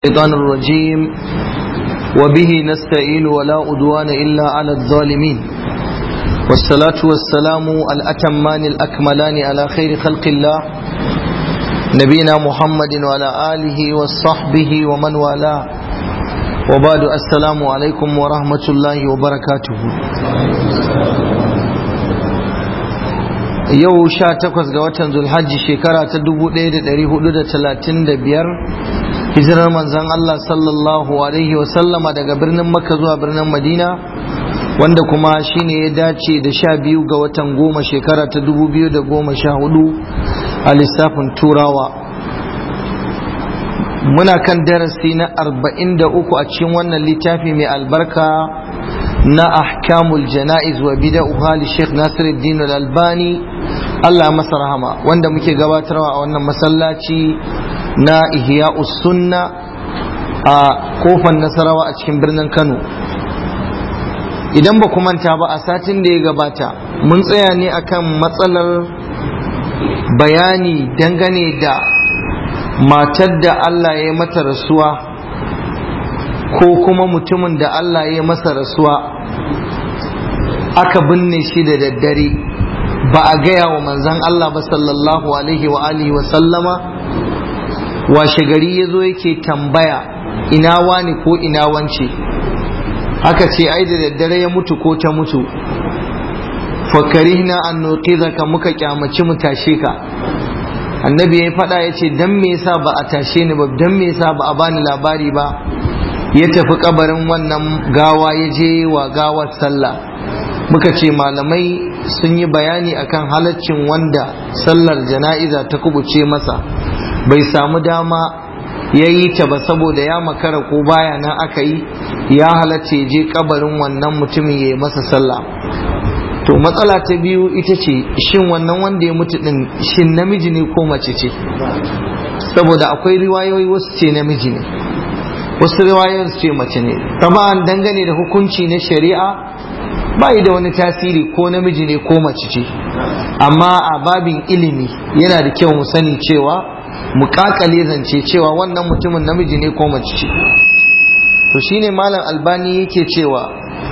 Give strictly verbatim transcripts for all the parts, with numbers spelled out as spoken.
الشيطان الرجيم وبه نستعين ولا عدوان إلا على الظالمين والصلاة والسلام الأتمان الأكملان على خير خلق الله نبينا محمد وعلى آله وصحبه ومن والاه وبعد السلام عليكم ورحمة الله وبركاته. yau sha takwas ga watan zulhajji shekara ta dubu ɗaya da ɗari hudu da talatin da biyar hijirar manzon Allah sallallahu alaihi wasallama daga birnin makka zuwa birnin madina, wanda kuma shine ya dace da sha biyu ga watan goma shekara ta dubu biyu da goma sha hudu a lissafin turawa. Muna kan darasi na arba'in da uku a cikin wannan littafi mai albarka na ahkamul jana'iz wa bida'uha li Sheikh Nasiruddin Al-Albani, Allah masa rahama, wanda muke gabatarwa a wannan masallaci na Ihya'us Sunna a kofar Nasarawa a cikin birnin Kano. Idan ba ku manta ba, a satin da ya gabata mun tsaya ne akan matsalar bayani dangane da matar da Allah ya mata rasuwa ko kuma mutumin da Allah ya masa rasuwa aka binne shi da daddare ba a gaya wa manzan Allah ba sallallahu alaihi wa alihi wa sallama. Washe gari ya zo yake tambaya ina wani ko ina wance, aka ce ai da daddare ya mutu ko ta mutu. fakarihna an nuqidhaka, muka kyamaci mu tashe ka. Annabi ya faɗa ya ce dan me yasa ba a tashe ni ba, dan me yasa ba a bani labari ba. Ya tafi kabarin wannan gawa ya je wa gawar sallah. Muka ce malamai sun yi bayani akan halaccin wanda sallar jana'iza ta kubuce masa bai samu dama ya yi ta ba saboda ya makara ko baya nan aka yi, ya halatta je kabarin wannan mutumin ya yi masa sallah. To matsala ta biyu ita ce shin wannan wanda ya mutu din shin namiji ne ko mace ce? Saboda akwai riwayoyi wasu ce namiji ne, wasu riwayoyin su ce mace ne. Taban dangane da hukunci na shari'a ba da wani tasiri ko namiji ne ko mace ce, amma a babin ilimi yana da kyau mu sani cewa mu kakale zance cewa wannan mutumin namiji ne ko mace ce. To shine malam Albani yake cewa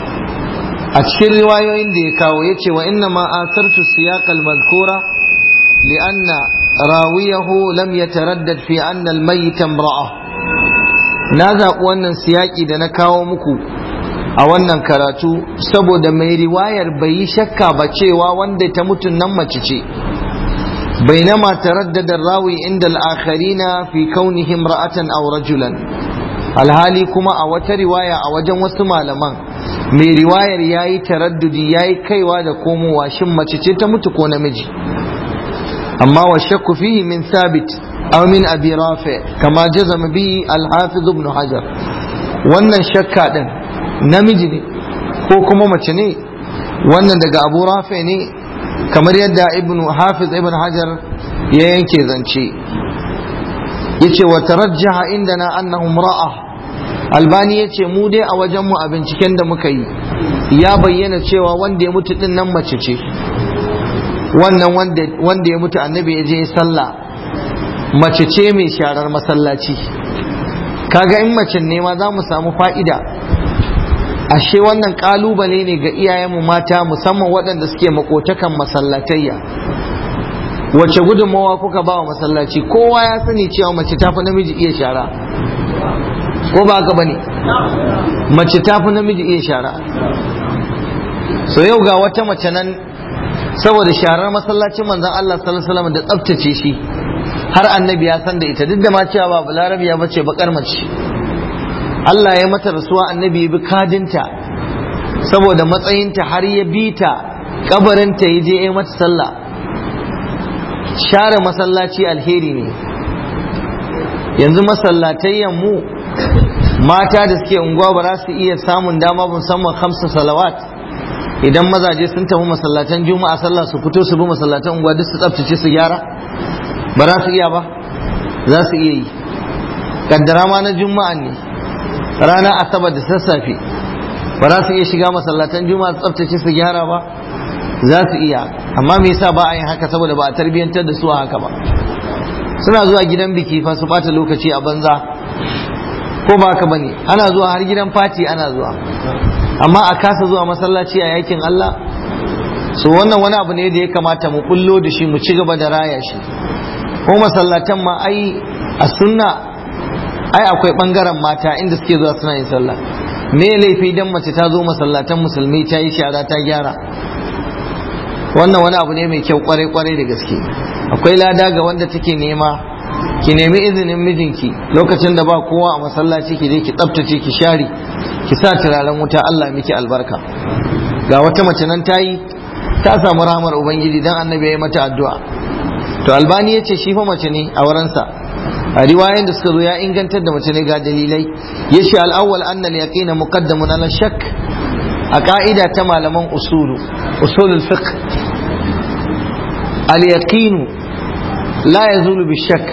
a cikin riwayoyin da ya kawo yace wa inna ma asartu siyaq al-madhkura li'anna rawiyahu lam yataraddad fi anna al-mayyit imra'a. Na zaɓi wannan siyaki da na kawo muku a wannan karatu saboda mai riwayar bai yi shakka ba cewa wanda ta mutun nan mace ce. bainama taraddada rawi inda al-akharina fi kaunihi imra'atan aw rajulan, alhali kuma a wata riwaya a wajen wasu malaman mai riwayar yayi taraddudi, yayi kaiwa da komowa shin mace ce ta mutu ko namiji. amma wa shakku fihi min thabit aw min abi rafi kama jazama bi al-hafiz ibn hajar. wannan shakka din namiji ne ko kuma mace ne, wannan daga abu rafi ne kamar yadda ibn hafiz ibn hajar ya yanke zance. yace wa tarajjaha indana annahu imra'a. Albani yace mu dai a wajen mu a binciken da muka yi ya bayyana cewa wanda ya mutu din nan mace ce. wannan wanda wanda ya mutu annabi ya je sallah mace ce mai sharar masallaci. kaga in mace ne ma za mu samu fa'ida. ashe wannan kalubale ne ga iyayenmu mata, musamman waɗanda suke makotakan masallatayya. wace gudunmawa kuka ba wa masallaci? kowa ya sani cewa mace tafi namiji iya shara, ko ba haka bane? mace tafi namiji iya shara. so yau ga wata mace nan saboda sharar masallacin manzon Allah sallallahu alaihi wasallam da tsaftace shi har annabi ya san da ita, duk da ma cewa ba balarabiya bace bakar mace. Allah ya mata rasuwa, annabi ya bi kadinta saboda matsayinta har ya bi ta kabarinta ya je ya mata sallah. Share masallaci alheri ne. yanzu masallatayyan mu mata da suke unguwa ba za su iya samun dama musamman khamsa salawat, idan mazaje sun tafi masallatan juma'a sallah su fito su bi masallatan unguwa duk su tsaftace su gyara, ba za su iya ba? za su iya yi. kaddara ma na juma'a ne, ranar asabar da sassafe ba za su iya shiga masallatan juma'a su tsaftace su gyara ba? za su iya. amma me yasa ba a yin haka? saboda ba a tarbiyyantar da su a haka ba. suna zuwa gidan biki fa su bata lokaci a banza, ko ba haka bane, ana zuwa har gidan fati ana zuwa, amma a kasa zuwa masallaci a yakin Allah. So wannan wani abu ne da ya kamata mu bullo da shi, mu ci gaba da raya shi. Ko masallatan ma ai a sunna ai akwai bangaren mata inda suke zuwa suna yin sallah. Me laifi idan mace ta zo masallatan musulmi ta yi shara ta gyara? Wannan wani abu ne mai kyau kwarai kwarai da gaske. Akwai lada ga wanda take nema, ki nemi izinin mijinki lokacin da ba kowa a masallaci, ki je ki tsaftace, ki share, ki sa turaren wuta, Allah miki albarka. Ga wata mace nan ta yi, ta samu rahmar ubangiji dan annabi ya yi mata addu'a. To Albani ya ce shi fa mace ne a wurinsa, a riwayoyin da suka zo ya ingantar da mace ne ga dalilai. Ya ce al'awwal anna al-yaqina muqaddamun ala shakk, a ka'ida ta malaman usulu usulul fiqh al-yaqinu la yazulu bi shakk,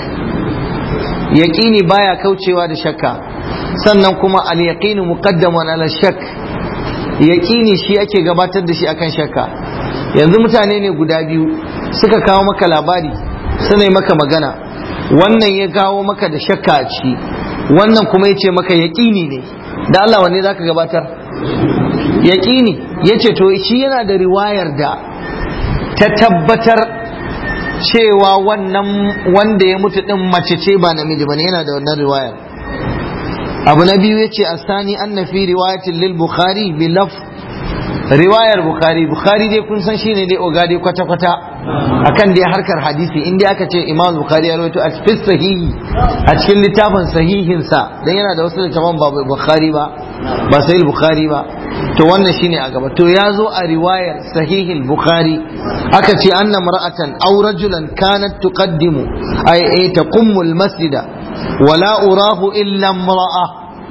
yaqini baya kaucewa da shakka. Sannan kuma al-yaqinu muqaddamun ala shakk, yaqini shi ake gabatar da shi akan shakka. Yanzu mutane ne guda biyu suka kawo maka labari, suna yi maka magana, wannan ya kawo maka da shakka a ciki, wannan kuma ya ce maka yaƙini ne, da Allah wanne za ka gabatar? Yaƙini. Ya ce to shi yana da riwayar da ta tabbatar cewa wannan wanda ya mutu ɗin mace ce ba namiji ba ne, yana da wannan riwayar. Abu na biyu ya ce asani an na fi riwayatin lil Bukhari bi laf, riwayar Bukhari, Bukhari dai kun san shine dai oga dai kwata-kwata akan dai harkar hadisi. In dai aka ce Imam Bukhari ya rawaito a cikin sahihi, a cikin littafin sahihinsa, dan yana da wasu littafan ba Bukhari ba, ba sahih Bukhari ba, to wannan shine a gaba. To ya zo a riwayar sahihil Bukhari aka ce anna mar'atan aw rajulan kanat tuqaddimu ay ay taqummu al-masjida wala urahu illa imra'a,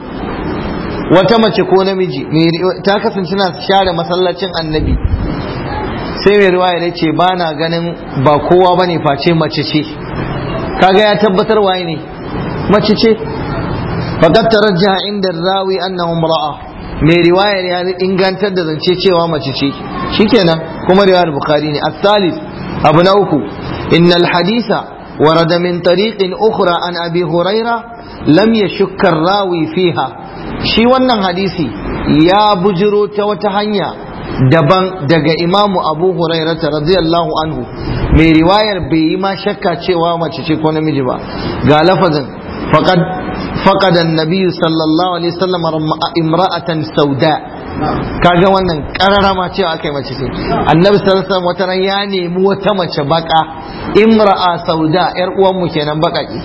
wata mace ko namiji ta kasance na share masallacin annabi, sai mai riwaya ya ce ba na ganin ba kowa bane face mace ce. Kaga ya tabbatar waye ne, mace ce. faqad tarajjaha inda rawi annahu imra'a, mai riwayar ya ingantar da zance cewa mace ce, shikenan kuma riwayar Bukhari ne. as-salis, abu na uku, innal haditha warada min tariqin ukhra an abi huraira lam yashukka ar-rawi fiha, shi wannan hadisi ya bujiro ta wata hanya daban daga imamu abu hurairata radiyallahu anhu, mai riwayar bai yi ma shakka cewa mace ce ko namiji ba. Ga lafazin faqad faqada an-nabiy sallallahu alaihi wasallam imra'atan sauda, kaga wannan kararama cewa akai mace ce. Annabi sallallahu alaihi wasallam wata ran ya nemi wata mace baka, imra'a sauda, yar uwan mu kenan bakaki.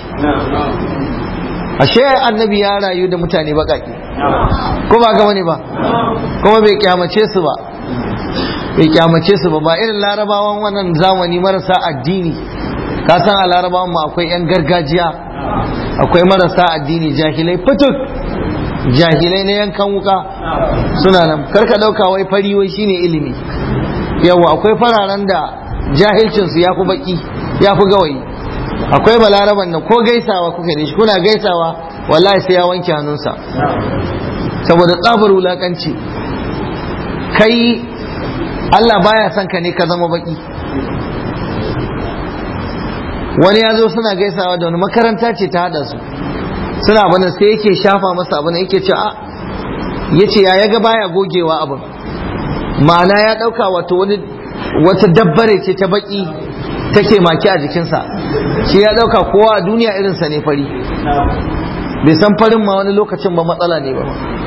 Ashe annabi ya rayu da mutane bakaki, ko ba ga wani ba, kuma bai kyamace su ba, bai kyamace su ba, ba irin larabawan wannan zamani marasa addini. Ka san a larabawan mu akwai yan gargajiya, akwai marasa addini, jahilai fituk, jahilai na yankan wuka suna nan. Karka dauka wai fari wai shine ilimi, yawa akwai fararen da jahilcin su yafi baki, yafi gawayi. Akwai balaraban da ko gaisawa kuka da shi, kuna gaisawa wallahi sai ya wanke hannunsa saboda tsabar wulakanci. Kai Allah baya son ka ne ka zama baki. Wani ya zo suna gaisawa da wani, makaranta ce ta hada su, suna bana sai yake shafa masa abin, yake ce a yace ya yaga baya gogewa abin, ma'ana ya dauka wato wani wata dabbare ce ta baki take maki a jikinsa, shi ya dauka kowa a duniya irinsa ne fari, bai san farin ma wani lokacin ba matsala ne ba.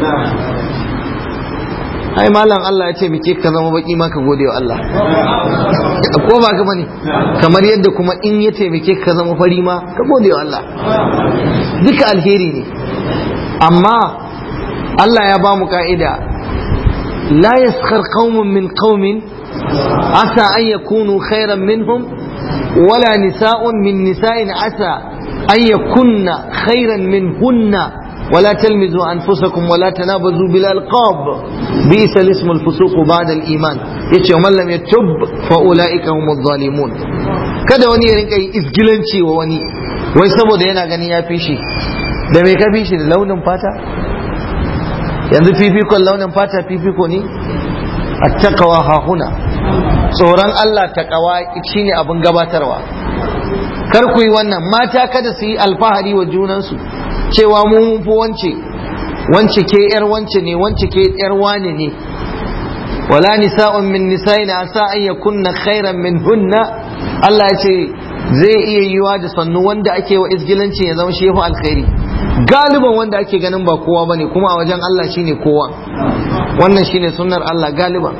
Ai malam Allah ya ce muke ka zama baki ma ka gode wa Allah, ko ba ka bane? Kamar yadda kuma in ya taimake ka zama fari ma ka gode wa Allah, duka alheri ne. Amma Allah ya ba mu ka'ida, la yaskhar qaumun min qaumin asa an yakunu khairan minhum ولا نساء من نساء عسى أن يكن خيرا منهن ولا تلمزوا أنفسكم ولا تنابزوا بالألقاب بئس الاسم الفسوق بعد الإيمان يتي ومن لم يتب فأولئك هم الظالمون. kada wani ya rinka yi izgilanci wa wani wai saboda yana gani ya fi shi. Da me ka fi shi? Da launin fata? Yanzu fifikon launin fata fifiko ne? attaqwa ha huna, tsoron Allah taqwa shine abin gabatarwa. Kar ku yi wannan. Mata kada su yi alfahari wa junansu cewa mu mun fi wance, wance ke yar wance ne, wance ke yar wane ne. wala nisa'un min nisa'in asa an yakunna khairan min hunna. Allah ya ce zai iya yiwa da sannu wanda ake wa izgilanci ya zama shehu alkhairi. Galiban wanda ake ganin ba kowa bane kuma a wajen Allah shine kowa. Wannan shine sunnar Allah galiban.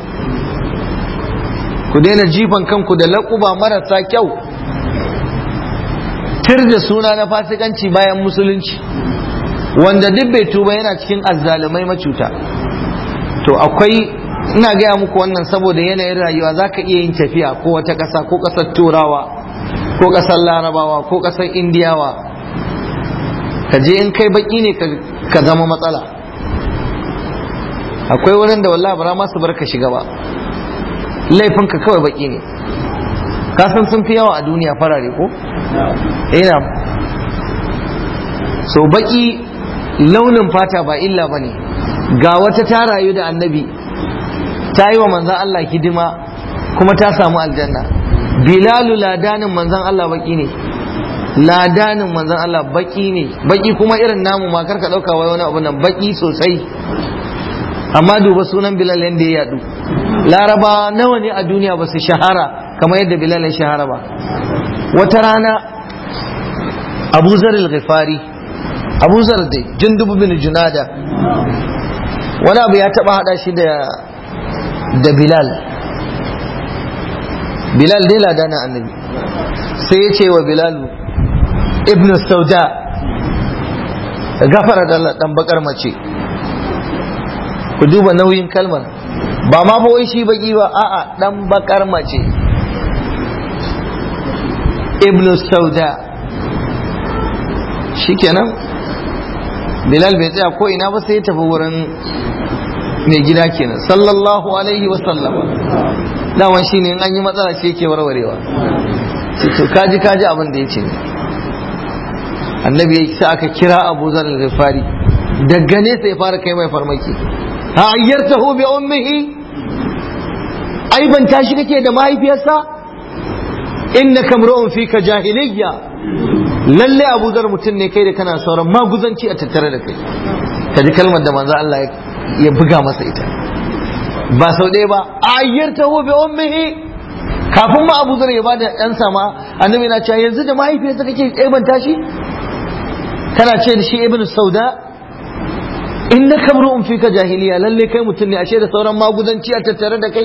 Ku daina jifan kanku da laƙuba marasa kyau, tir da suna na fasikanci bayan musulunci, wanda duk bai tuba yana cikin azzalumai macuta. To akwai, ina gaya muku wannan saboda yanayin rayuwa, za ka iya yin tafiya ko wata ƙasa ko ƙasar turawa ko ƙasar larabawa ko ƙasar indiyawa, ka je in kai baki ne ka zama matsala. Akwai wurin da wallahi bara ma su bar ka shiga ba, laifinka kawai baki ne. Kasan sun fi yawa a duniya farare ko? ina so baki launin fata ba illa ba ne. Ga wata ta rayu da annabi, ta yi wa manzan Allah hidima kuma ta samu aljanna. Bilalu ladanin manzan Allah baki ne, ladanin manzan Allah baki ne, baki kuma irin namu ma karka dauka wai wani abu nan, baki sosai. Amma duba sunan Bilal yadda ya yadu. Laraba nawa ne a duniya ba su shahara kamar yadda Bilal ya shahara ba. Wata rana Abu Zar al-Ghifari, Abu Zar dai Jundub bin Junada, wani abu ya taba hada shi da da Bilal. Bilal dai ladana annabi, sai ya ce wa Bilal ibn Sauda, gafara da Allah dan bakar mace. Ku duba nauyin kalmar, ba ma fa wai shi baki ba, a'a dan bakar mace, ibn Sauda. Shikenan Bilal bai tsaya ko ina ba sai ya tafi wurin mai gida kenan sallallahu alaihi wa sallam. Daman shine in an yi matsala shi yake warwarewa. To kaji kaji abin da yace. Annabi ya sa aka kira Abu Zar al-Ghifari, daga ne sai fara kai mai farmaki. Ha ayyartahu bi ummihi, ai ban tashi kake da mahaifiyarsa? Innaka mru'un fika jahiliyya, lalle Abu Zar mutum ne kai da kana sauran maguzanci a tattare da kai. Kaji kalmar da manzo Allah ya buga masa ita ba sau ɗaya ba. Ayyartahu bi ummihi, kafin ma Abu Zar ya bada ɗan sama, annabi na cewa yanzu da mahaifiyarsa kake aibanta shi, kana ce da shi ibn Sauda. Innaka mru'un fika jahiliya, lalle kai mutum ne ashe da sauran maguzanci a tattare da kai.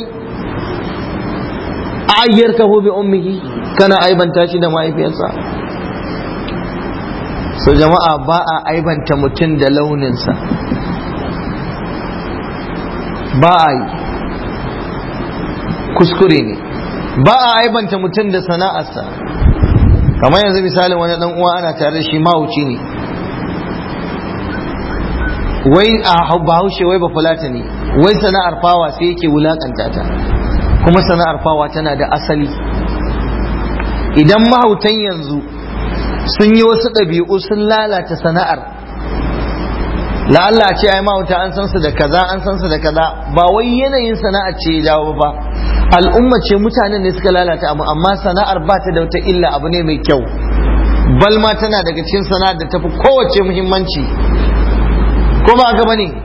Ayyartahu bi ummihi, kana aibanta shi da mahaifiyarsa. So jama'a, ba a aibanta mutum da launinsa, ba a yi, kuskure ne. Ba a aibanta mutum da sana'arsa. Kamar yanzu misalin wani dan uwa ana tare da shi mahauci ne, wai a bahaushe wai ba fulata ne, wai sana'ar fawa sai yake wulakanta ta, kuma sana'ar fawa tana da asali. Idan mahautan yanzu sun yi wasu ɗabi'u sun lalata sana'ar, la'alla a ce ai mahauta an san su da kaza an san su da kaza, ba wai yanayin sana'ar ce ya dawo ba, al'umma ce, mutanen ne suka lalata abu, amma sana'ar ba ta da wata illa, abu ne mai kyau. Balma tana daga cikin sana'ar da tafi kowace muhimmanci, ko ba ga bane?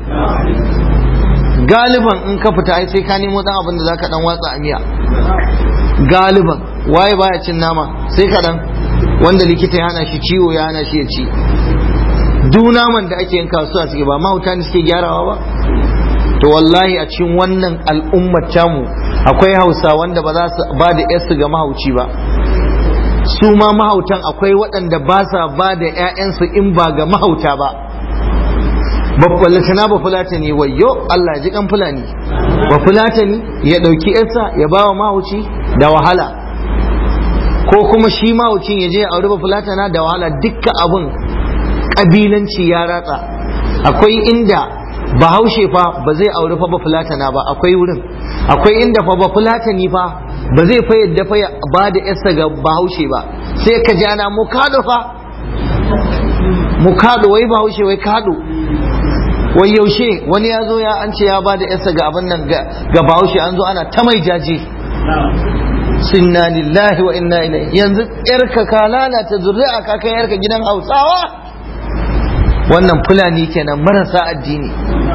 Galiban in ka fita ai sai ka nemo dan abin da zaka dan watsa a miya. Galiban waye baya cin nama sai ka dan, wanda likita ya hana shi ciwo ya hana shi ya ci. Duk naman da ake yin kasuwa suke ba mahauta ne suke gyarawa ba. To wallahi a cikin wannan al'ummar tamu akwai Hausa wanda ba za su ba da ƴarsu ga mahauci ba. Su ma mahautan akwai waɗanda ba sa ba da ƴaƴansu in ba ga mahauta ba. Bakwallashana ba fulatani, wayyo Allah ya ji kan fulani, ba fulatani ya ɗauki ƴarsa ya ba wa mahauci da wahala, ko kuma shi mahaucin ya je ya auri ba fulatana da wahala. Dukkan abun ƙabilanci ya ratsa. Akwai inda bahaushe fa ba zai auri fa ba fulatana ba, akwai wurin. Akwai inda fa ba fulatani fa ba zai fa yadda fa ba da ƴarsa ga bahaushe ba, sai ka ji ana mukado fa, mukado, wai bahaushe wai kado. Wai yaushe wani ya zo ya an ce ya ba da yarsa ga abin nan ga bahaushe, an zo ana ta mai jaje. Inna lillahi wa inna ilaihi. Yanzu yarka ka lalata zuri'a ka kai yarka gidan Hausawa, wannan fulani kenan marasa addini.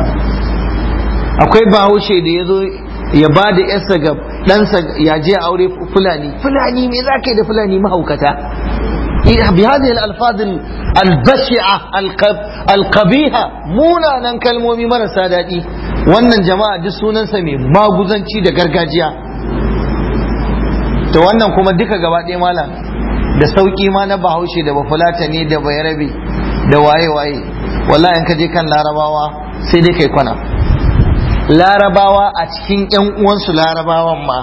Akwai bahaushe da ya zo ya ba da yarsa ga ɗansa ya je aure fulani. Fulani me za ka yi da fulani mahaukata? bi hadhihi al-alfaz al-bashi'a al-qabiha, munanan kalmomi marasa daɗi. Wannan jama'a duk sunansa mai maguzanci da gargajiya. To wannan kuma duka gaba ɗaya malam da sauki ma na bahaushe da bafulata ne da bayarabe da waye-waye. Wallahi in ka je kan larabawa sai dai kai kwana. Larabawa a cikin yan uwansu larabawan ma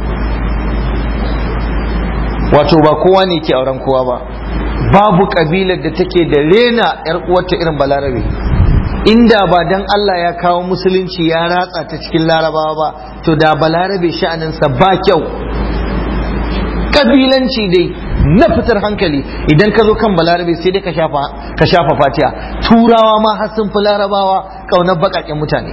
wato ba kowa ne ke auren kowa ba. Babu kabilar da take da rena yar uwarta irin balarabe. Inda ba dan Allah ya kawo musulunci ya ratsa ta cikin larabawa ba, to da balarabe sha'aninsa ba kyau. Kabilanci dai na fitar hankali. Idan ka zo kan balarabe sai dai ka shafa ka shafa fatiha. Turawa ma har sun fi larabawa kaunar bakaken mutane.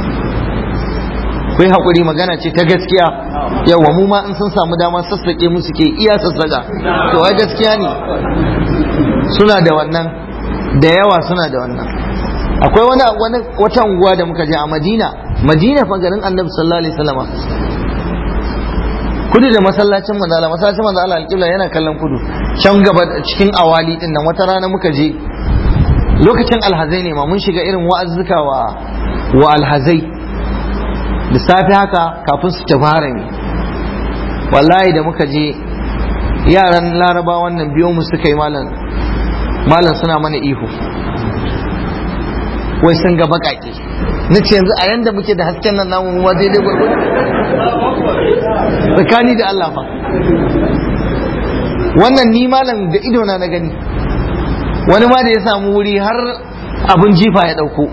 Kai hakuri, magana ce ta gaskiya. Yawa mu ma in sun samu dama sassake musu ke iya sassaka. To ai gaskiya ne, suna da wannan, da yawa suna da wannan. Akwai wani wani wata unguwa da muka je a Madina. Madina fa garin Annabi sallallahu alaihi wasallam. Kudu da masallacin manzo Allah, masallacin manzo Allah alƙibla yana kallon kudu. Can gaba cikin awali din nan wata rana muka je. Lokacin alhazai ne ma, mun shiga irin wa'azzuka wa wa alhazai. Da safe haka kafin su tafi harami. Wallahi da muka je yaran Laraba wannan biyo mu suka yi malam malam suna mana ihu. Wai sun ga bakake. Na ce yanzu a yanda muke da hasken nan namu ma daidai gwargwado. Tsakani da Allah fa. Wannan ni malam da idona na gani. Wani ma da ya samu wuri har abin jifa ya dauko.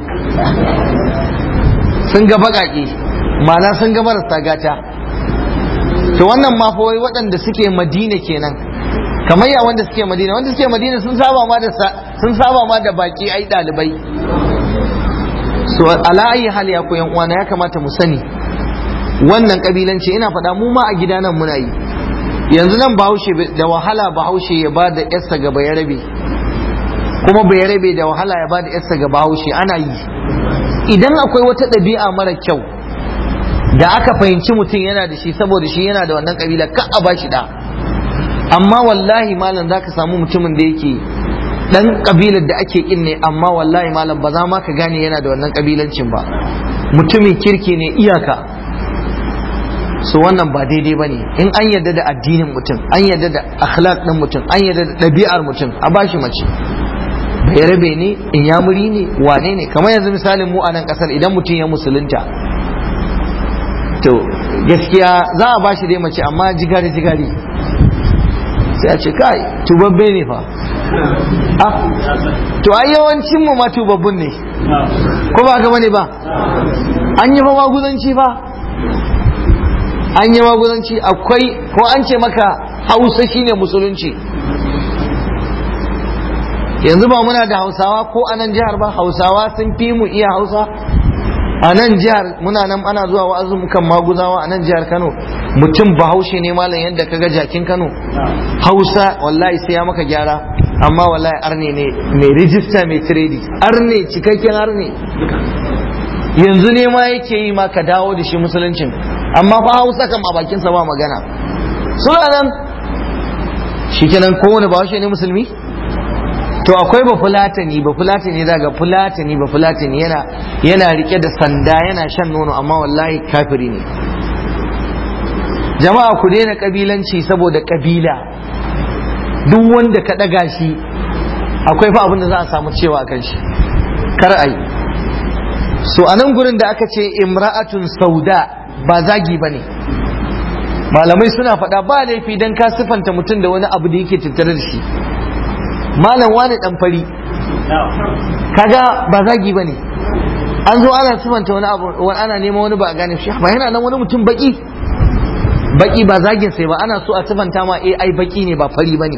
Sun ga bakake, ma'ana sun ga marasa gata. To wannan ma fa wai waɗanda suke Madina kenan. Kamar ya wanda suke Madina, wanda suke Madina sun saba ma da sun saba ma da baki ai dalibai. So ala ayi hali ya koyan uwana ya kamata mu sani wannan kabilanci. Ina faɗa mu ma a gida nan muna yi. Yanzu nan Bahaushe da wahala Bahaushe ya ba da yarsa ga Bayarabe, kuma Bayarabe da wahala ya ba da yarsa ga Bahaushe. Ana yi. Idan akwai wata ɗabi'a mara kyau da aka fahimci mutum yana da shi saboda shi yana da wannan kabila, ka a ba shi da. Amma wallahi malam zaka samu mutumin da yake dan kabilar da ake kin ne, amma wallahi malam ba za ma ka gane yana da wannan kabilancin ba. Mutumin kirki ne iyaka. So wannan ba daidai bane. In an yarda da addinin mutum, an yarda da akhlaq din mutum, an yarda da ɗabi'ar mutum, a bashi mace. Bayarabe ne, inyamuri ne, wane ne. Kamar yanzu misalin mu a nan kasar, idan mutum ya musulunta, to gaskiya za a bashi dai mace, amma jigari jigari sai a ce kai tubabbe ne fa. Ah, to ai yawancin mu ma tubabbun ne, ko ba gaba ne ba? An yi fa maguzanci fa, an yi maguzanci. Akwai ko an ce maka Hausa shine musulunci. Yanzu ba muna da Hausawa ko a nan jihar ba? Hausawa sun fi mu iya Hausa. A nan jihar muna nan ana zuwa wa'azumukan maguzawa a nan jihar Kano. Mutum Bahaushe ne malam yadda kaga jakin Kano. Hausa wallahi sai ya maka gyara, amma wallahi arne ne mai rijista mai tiredi. Arne cikakken arne. Yanzu ne ma yake yi ma ka dawo da shi musuluncin, amma fa Hausa kam a bakinsa ba magana. Suna nan shikenan kowane Bahaushe ne musulmi? To akwai ba fulatani, ba fulatani daga fulatani ba fulatani yana yana rike da sanda yana shan nono, amma wallahi kafiri ne. Jama'a ku daina kabilanci saboda kabila. Duk wanda ka daga shi akwai fa abin da za a samu cewa kan shi. Kar ai. So anan gurin da aka ce imra'atun sauda ba zagi bane. Malamai suna faɗa ba laifi dan ka sifanta mutum da wani abu da yake tattare da shi. Malam wani dan fari, kaga ba zagi bane. An zo ana sifanta wani abu, wani ana neman wani ba a gane shi, ba yana nan wani mutum baki baki ba zagin sai ba, ana so a sifanta ma eh ai baki ne ba fari bane.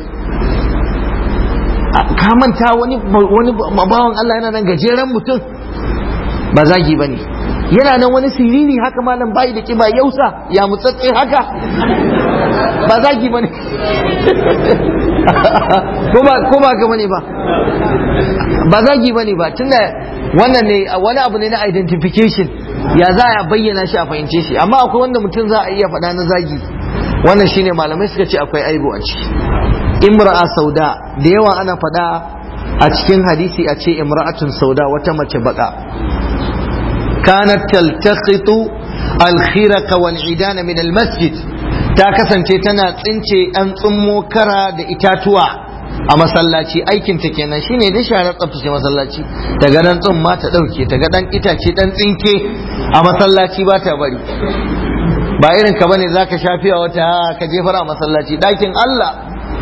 Ka manta wani wani bawan Allah yana nan gajeren mutum, ba zagi bane. Yana nan wani siriri haka malam bai da kiba yausa ya mutsatse haka, ba zagi bane. ko ba ko ba ka bane ba ba zagi bane ba tunda wannan ne wani abu ne na identification ya za a bayyana shi a fahimce shi, amma akwai wanda mutum za a iya faɗa na zagi, wannan shine malamai suka ce akwai aibu a ciki. Imra'a sauda da yawa ana faɗa a cikin hadisi a ce imra'atun sauda, wata mace baka. Kanat taltaqitu al-khiraqa wal idana min al-masjid, ta kasance tana tsince an tsummo kara da itatuwa a masallaci, aikin ta kenan shine da sharar tsaftace masallaci, daga dan tsumma ta dauke, ta ga dan itace dan tsinke a masallaci ba ta bari. Ba irin ka bane zaka shafiya wata ka jefar a masallaci, dakin Allah,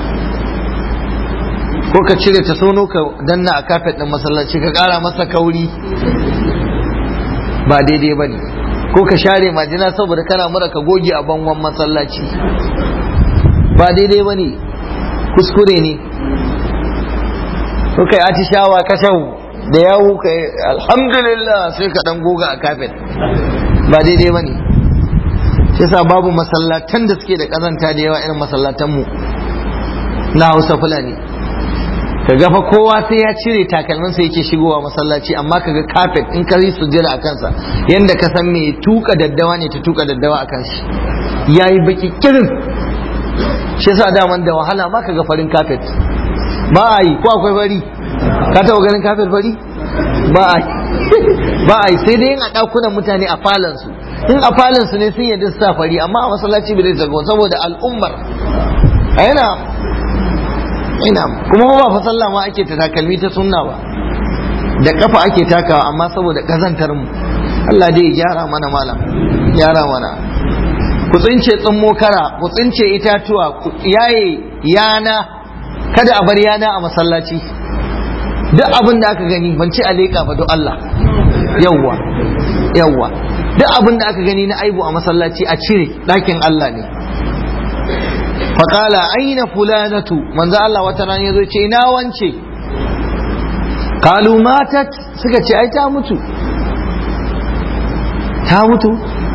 ko ka cire ta sono ka danna a kafet din masallaci ka kara masa kauri, ba daidai bane. Ko ka share majina saboda kana mura ka goge a bangon masallaci, ba daidai bane, kuskure ne. Ko kai atishawa ka shau da yawo kai alhamdulillah sai ka dan goga a kafet, ba daidai bane. Sai sa babu masallatan da suke da kazanta da yawa irin masallatan mu na Hausa Fulani. Ka ga fa kowa sai ya cire takalmin sa yake shigowa masallaci, amma kaga kafet in ka yi sujjada a kansa yanda ka san me tuka daddawa ne ta tuka daddawa a kan shi, yayi baki kirin. Shi yasa daman da wahala ma kaga farin kafet, ba a yi. Ko akwai fari? Ka taɓa ganin kafet fari? Ba a yi. Ba a yi, sai dai yin a ɗakunan mutane a falon su, in a falon su ne sun yadda su sa fari, amma a masallaci bai zai zago saboda al'ummar a yana ina kuma ba fa sallah ma ake ta takalmi ta sunna ba, da kafa ake takawa, amma saboda kazantar mu. Allah dai ya gyara mana malam, gyara mana. Ku tsince tsummo kara, ku tsince itatuwa, ku yaye yana, kada a bar yana a masallaci. Duk abin da aka gani, ban ce a leƙa ba don Allah, yawwa yawwa, duk abin da aka gani na aibu a masallaci a cire, ɗakin Allah ne. faƙala aina fulanatu, manzo Allah wata rana ya zo ce ina wance, kalu matat, suka ce ai ta mutu ta mutu.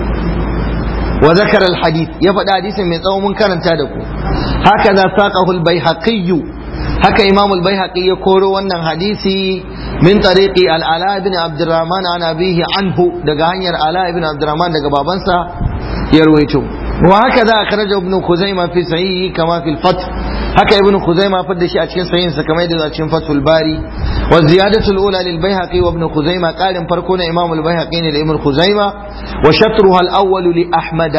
wa zakara alhadith, ya faɗa hadisin mai tsawo mun karanta da ku. haka za saqahu albayhaqi, haka imam albayhaqi ya koro wannan hadisi min tariqi al-ala ibn abdurrahman an abihi anhu, daga hanyar ala ibn abdurrahman daga babansa ya ruwaito. وهكذا أخرجه ابن خزيمة في صحيحه كما في الفتح، هكا ابن خزيمة فد شيء أتشين صحيح كما يدل أتشين فتح الباري. والزيادة الأولى للبيهقي وابن خزيمة قال فركون إمام البيهقي لابن خزيمة، وشطرها الأول لأحمد.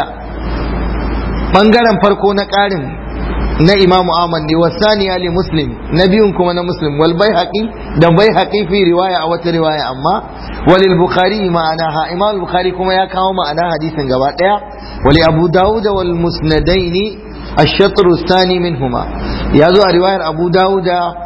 بنقرن فركون قال na imamu Ahmad ne, wasaniya li Muslim, na biyun kuma na Muslim, wal Baihaqi da Baihaqi fi riwaya a wata riwaya, amma walil Bukhari ma'anaha, Imam Bukhari kuma ya kawo ma'ana hadisin gaba daya. wali Abu Dawud wal Musnadaini ash-shatr ath-thani minhuma, ya zo a riwayar Abu Dawud da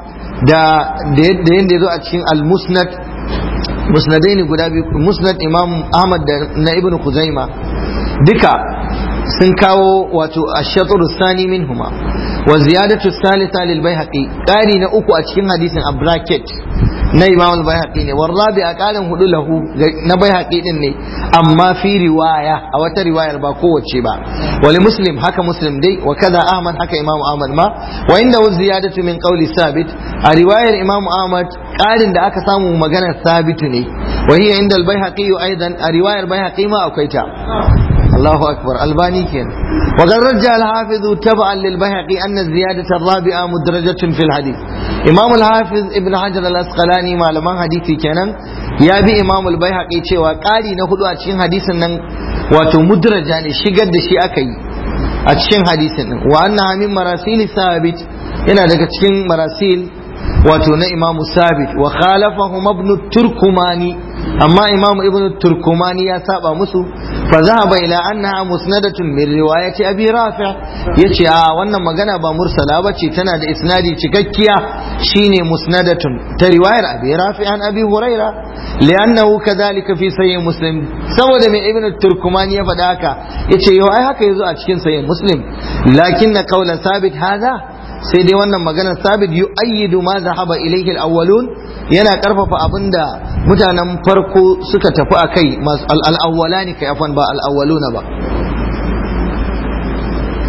da yanda ya zo a cikin al-Musnad, Musnadaini guda biyu, Musnad Imam Ahmad da na Ibn Khuzaimah duka sun kawo wato ash-shatr ath-thani minhuma. wa ziyadatu thalitha lil Baihaqi, qari na uku a cikin hadisin a bracket na Imam al-Baihaqi ne. war rabi'a qalan hudu lahu na Baihaqi din ne, amma fi riwaya a wata riwayar ba kowace ba. wa li Muslim, haka Muslim dai, wa kaza Ahmad, haka Imam Ahmad ma. wa inda ziyadatu min qawli Sabit, a riwayar Imam Ahmad qarin da aka samu maganar Sabit ne. wa hiya inda al-Baihaqi aidan, a riwayar Baihaqi ma akwai ta. الله أكبر. الباني كان وقد رجع الحافظ تبعا للبيهقي أن الزيادة الرابعة مدرجة في الحديث. إمام الحافظ ابن حجر الأسقلاني معلمان حديثي كان يا بي إمام البيهقي cewa ƙari na hudu a cikin hadisin nan wato mudraja ne, shigar da shi aka yi a cikin hadisin nan. wa annaha min marasil Sabit, yana daga cikin marasil wato na Imam Sabit. wa khalafahu ibn Turkumani, amma Imam ibn Turkumani ya saba musu. fa zahaba ila annaha musnadatun min riwayati Abi Rafi', yace a wannan magana ba mursala bace, tana da isnadi cikakkiya, shine musnadatun ta riwayar Abi Rafi' an Abi Huraira, li'annahu kadhalika fi sahih Muslim. saboda mai ibn Turkumani ya faɗa haka, yace yau ai haka yazo a cikin sahih Muslim. lakin qawla Sabit hada, sai dai wannan maganar Sabit yu'ayyidu ma zahaba ilayhi al-awwalun, yana karfafa abinda mutanen farko suka tafi akai, al-awwalani kai afwan ba al-awwaluna ba.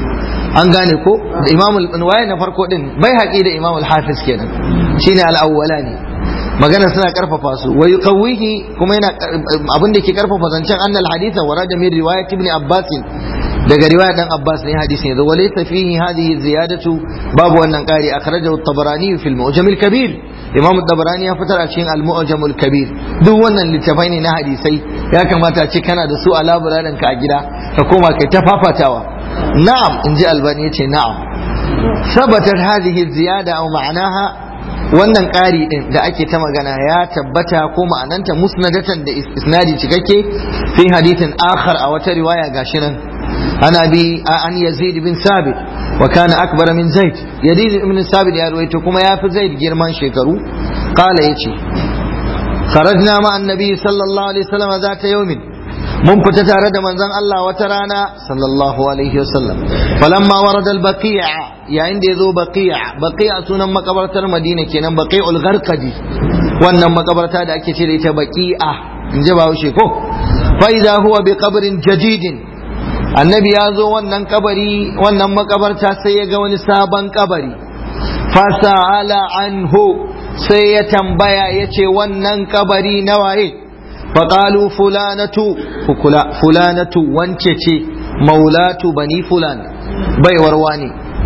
an gane ko da imam al-waye na farko din bai haƙi da imam al-hafiz kenan shine al-awwalani magana suna karfafa su wa yuqawwihi kuma yana abin da ke karfafa zancen annal haditha warada min riwayat ibn abbas daga riwayat dan abbas ne hadisi ne wa laysa fihi hadhihi ziyadatu babu wannan qari akhrajahu at-tabarani fi al-mu'jam al-kabir imam at-tabarani ya fitar a cikin al-mu'jam al-kabir duk wannan littafai ne na hadisai ya kamata a ce kana da su a laburarin ka a gida ka koma kai ta fafatawa na'am inji albani yace na'am sabatat hadhihi ziyada aw ma'naha wannan ƙari ɗin da ake ta magana ya tabbata ko ma'ananta musnadatan da isnadi cikakke fi hadithin akhar a wata riwaya gashi nan ana bi an yazid bin sabit wa kana akbar min zaid yazid ibn sabit ya ruwaito kuma ya fi zaid girman shekaru qala yace kharajna ma annabi sallallahu alaihi wasallam zata yawmin mun fita tare da manzon Allah wata rana sallallahu alaihi wasallam falamma warada al-baqi'a yayin da yazo baqi'a baqi'a sunan makabartar Madina kenan baqi'ul gharqadi wannan makabarta da ake ce da ita baqi'a inji ba haushe ko fa idza huwa bi qabrin jadidin annabi ya zo wannan kabari wannan makabarta sai ya ga wani sabon kabari fa sa'ala anhu sai ya tambaya yace wannan kabari na waye فقالوا فلانة فلانة وانتشي مولاة بني فلان بي ورواني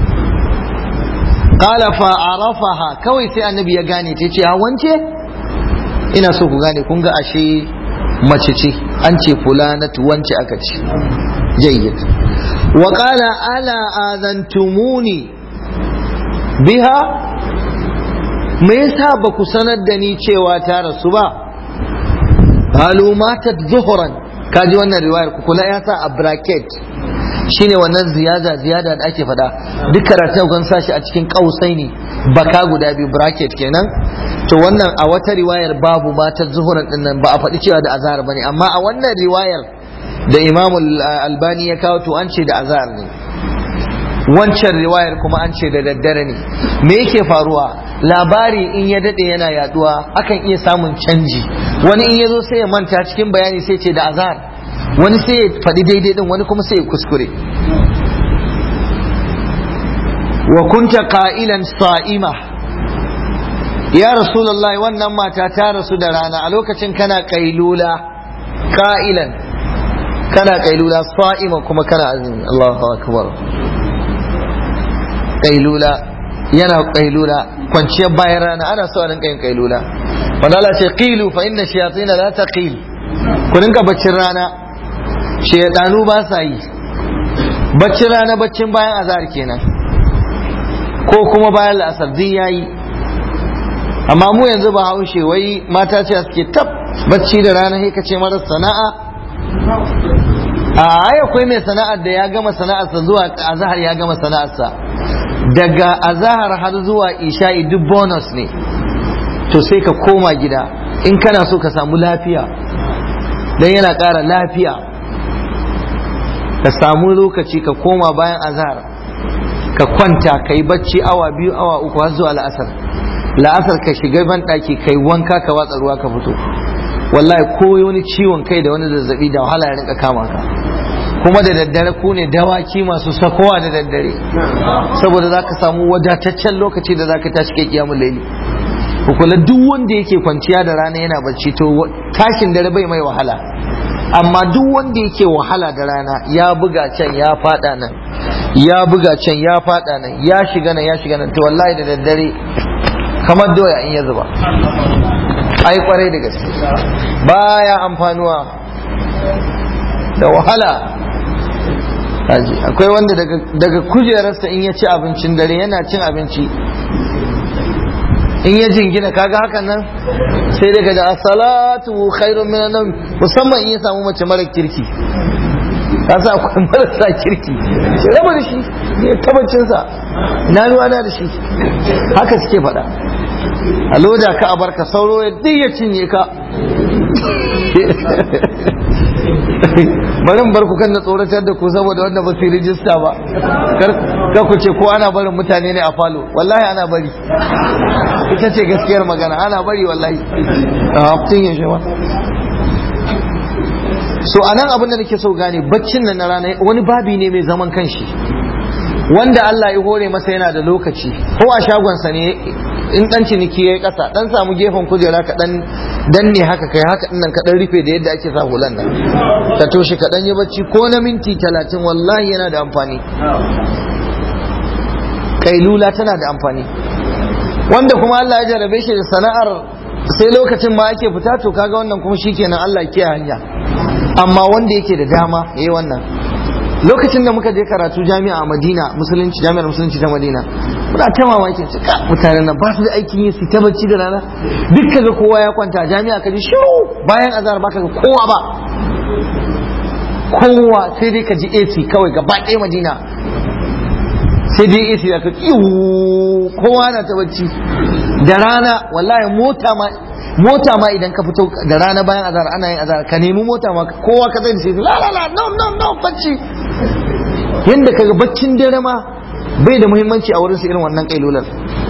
قال فعرفها كوي سي النبي يغاني تيجي ها وانتي ina so ku gane kun ga ashe mace ce an ce fulanatu wance aka ce jayyid wa qala ala adantumuni biha me yasa ba ku sanar da ni cewa ta rasu ba قالوا ماتت ظهرا kaji wannan riwayar ku kula ya sa a bracket shine wannan ziyada ziyada da ake fada duk karatu kan sashi a cikin kausai ne baka guda biyu bracket kenan to wannan a wata riwayar babu matat zuhuran din nan ba a faɗi cewa da azhar bane amma a wannan riwayar da Imam Albani ya kawo to an ce da azhar ne wancan riwayar kuma an ce da daddare ne me yake faruwa labari in ya dade yana yaduwa akan iya samun canji wani in ya zo sai ya manta cikin bayani sai ce da azhar wani sai ya faɗi daidai din wani kuma sai ya kuskure wa kunta qa'ilan sa'ima ya rasulullahi wannan mata ta rasu da rana a lokacin kana kailula qa'ilan kana kailula sa'ima kuma kana azumi Allahu akbar kailula yana kailula kwanciyar bayan rana ana so a rinka yin kailula wanda Allah ce qilu fa inna shayatin la taqil ku rinka baccin rana shaytanu ba sa yi baccin rana baccin bayan azhar kenan ko kuma bayan la'asar din yayi amma mu yanzu ba haushe wai mata ce suke tab bacci da rana sai ka ce mara sana'a a ai akwai mai sana'ar da ya gama sana'arsa zuwa azhar ya gama sana'arsa daga azahar har zuwa isha'i duk bonus ne to sai ka koma gida in kana so ka samu lafiya dan yana ƙara lafiya ka samu lokaci ka koma bayan azahar ka kwanta ka yi bacci awa biyu awa uku har zuwa la'asar la'asar ka shiga ban ɗaki ka yi wanka ka watsa ruwa ka fito wallahi ko wani ciwon kai da wani zazzabi da wahala ya rinka kama ka kuma da daddare ku ne dawaki masu sakowa da daddare saboda za ka samu wadataccen lokaci da za ka tashi kai kiyamun laili kula duk wanda yake kwanciya da rana yana bacci to tashin dare bai mai wahala amma duk wanda yake wahala da rana ya buga can ya fada nan ya buga can ya fada nan ya shiga nan ya shiga nan to wallahi da daddare kamar doya in ya zuba ai kwarai da gaske baya amfanuwa da wahala akwai wanda daga kujerarsa in ya ci abincin dare yana cin abinci in ya jingina kaga hakan nan sai daga da salatu khairun minan nawm musamman in ya samu mace mara kirki ka sa akwai marasa kirki sai raba da shi ne tabbacin sa na ruwa na da shi haka suke faɗa a loda ka a barka sauro ya duk ya cinye ka barin bar ku kan na tsoratar da ku saboda wanda ba su rijista ba kar ku ce ko ana barin mutane ne a falo wallahi ana bari ita ce gaskiyar magana ana bari wallahi a haftin ya shi ba so anan abin da nake so gane baccin nan na rana wani babi ne mai zaman kanshi wanda Allah ya hore masa yana da lokaci ko a shagonsa ne in dan ciniki yayi kasa dan samu gefen kujera ka dan danne haka kai haka dinnan ka dan rufe da yadda ake sa hulan nan ka toshe ka dan yi bacci ko na minti talatin wallahi yana da amfani. Kailula tana da amfani. Wanda kuma Allah ya jarabe shi da sana'ar sai lokacin ma ake fita to kaga wannan kuma shikenan Allah ya kiyaye hanya. Amma wanda yake da dama yayi wannan. Lokacin da muka je karatu jami'a a Madina, musulunci jami'ar musulunci ta Madina, muna ta mamakin su ka mutanen nan ba su da aikin yi su ta bacci da rana. Duk kaga kowa ya kwanta jami'a kaji shiru bayan azhar baka ga kowa ba. Kowa sai dai ka ji A C kawai gaba ɗaya Madina. Sai dai A C da ka kiwu kowa na ta bacci. Da rana wallahi mota ma mota ma idan ka fito da rana bayan azhar ana yin azhar ka nemi mota ma kowa ka zai sai la la la no no no bacci. Yanda kaga baccin dare ma bai da muhimmanci a wurin su irin wannan kailular.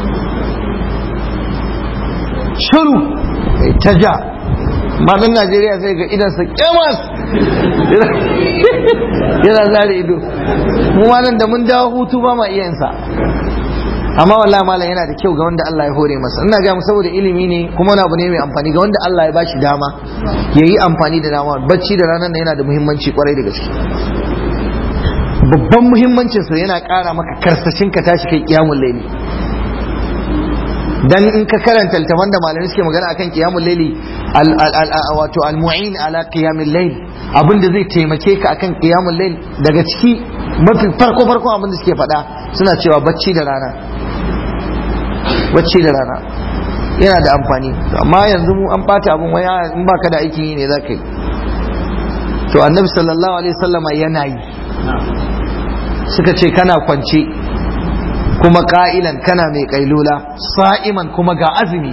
Shiru ta ja madan Najeriya sai ga idan sa kemas yana zare ido. Mu ma nan da mun dawo hutu ba ma iya sa. Amma wallahi malam yana da kyau ga wanda Allah ya hore masa. Ina ga mu saboda ilimi ne kuma wani abu ne mai amfani ga wanda Allah ya bashi dama yayi amfani da dama. Bacci da ranar nan yana da muhimmanci kwarai da gaske. Babban muhimmancin sa yana ƙara maka karsashin ka tashi kai qiyamul layli. Dan in ka karanta littafan da malamai suke magana akan qiyamul layli wato al-mu'in ala qiyamil layl abin da zai taimake ka akan qiyamul layl daga ciki mafi farko farko abin da suke faɗa suna cewa bacci da rana bacci da rana yana da amfani. Amma yanzu mu an bata abin waya in baka da aikin yi ne zaka yi. To annabi sallallahu alaihi wasallama yana yi. Suka ce kana kwance kuma qa'ilan kana mai kailula sa'iman kuma ga azumi.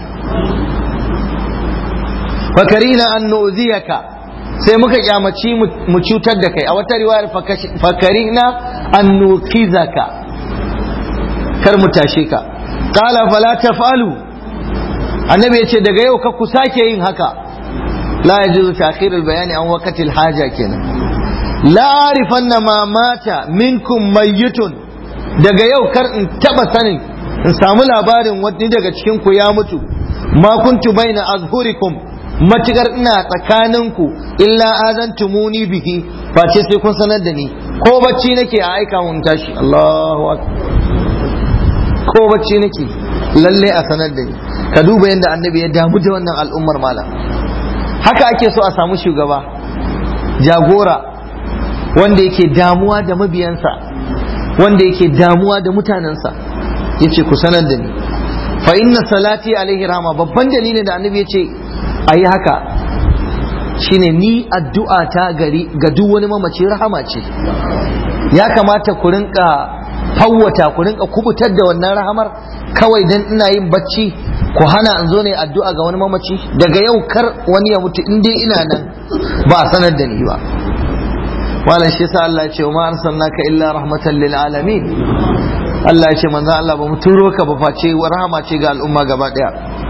Fakarina an nu'ziyaka sai muka kyamaci mu cutar da kai a wata riwayar fakarina an nuqizaka kar mu tashe ka. Qala fala taf'alu annabi yace daga yau ka ku sake yin haka. La yajuzu ta'khir al-bayan an waqti al-haja kenan. La arifanna ma mata minkum mayyitun daga yau kar in taba sanin in samu labarin wani daga cikin ku ya mutu ma kuntu baina azhurikum matukar ina tsakaninku illa azantumuni bihi face sai kun sanar da ni ko bacci nake a aika mun tashi. Allahu akbar. Ko bacci nake lalle a sanar da ni. Ka duba yadda annabi ya damu da wannan al'ummar malam. Haka ake so a samu shugaba jagora wanda yake damuwa da mabiyansa, wanda yake damuwa da mutanensa. Yace ku sanar da ni fa inna salati alaihi rahma. Babban dalilin da annabi yace ayi haka shine ni addu'a ta gari ga duk wani mamaci rahama ce. Ya kamata ku rinka fawwata ku rinka kubutar da wannan rahamar kawai dan ina yin bacci ku hana in zo ne addu'a ga wani mamaci. Daga yau kar wani ya mutu in dai ina nan ba a sanar da ni ba. Wala shi sa Allah ya ce ma arsalnaka illa rahmatan lil alamin. Allah ya ce manzo Allah ba mu turo ka ba face rahama ce ga al'umma gaba daya.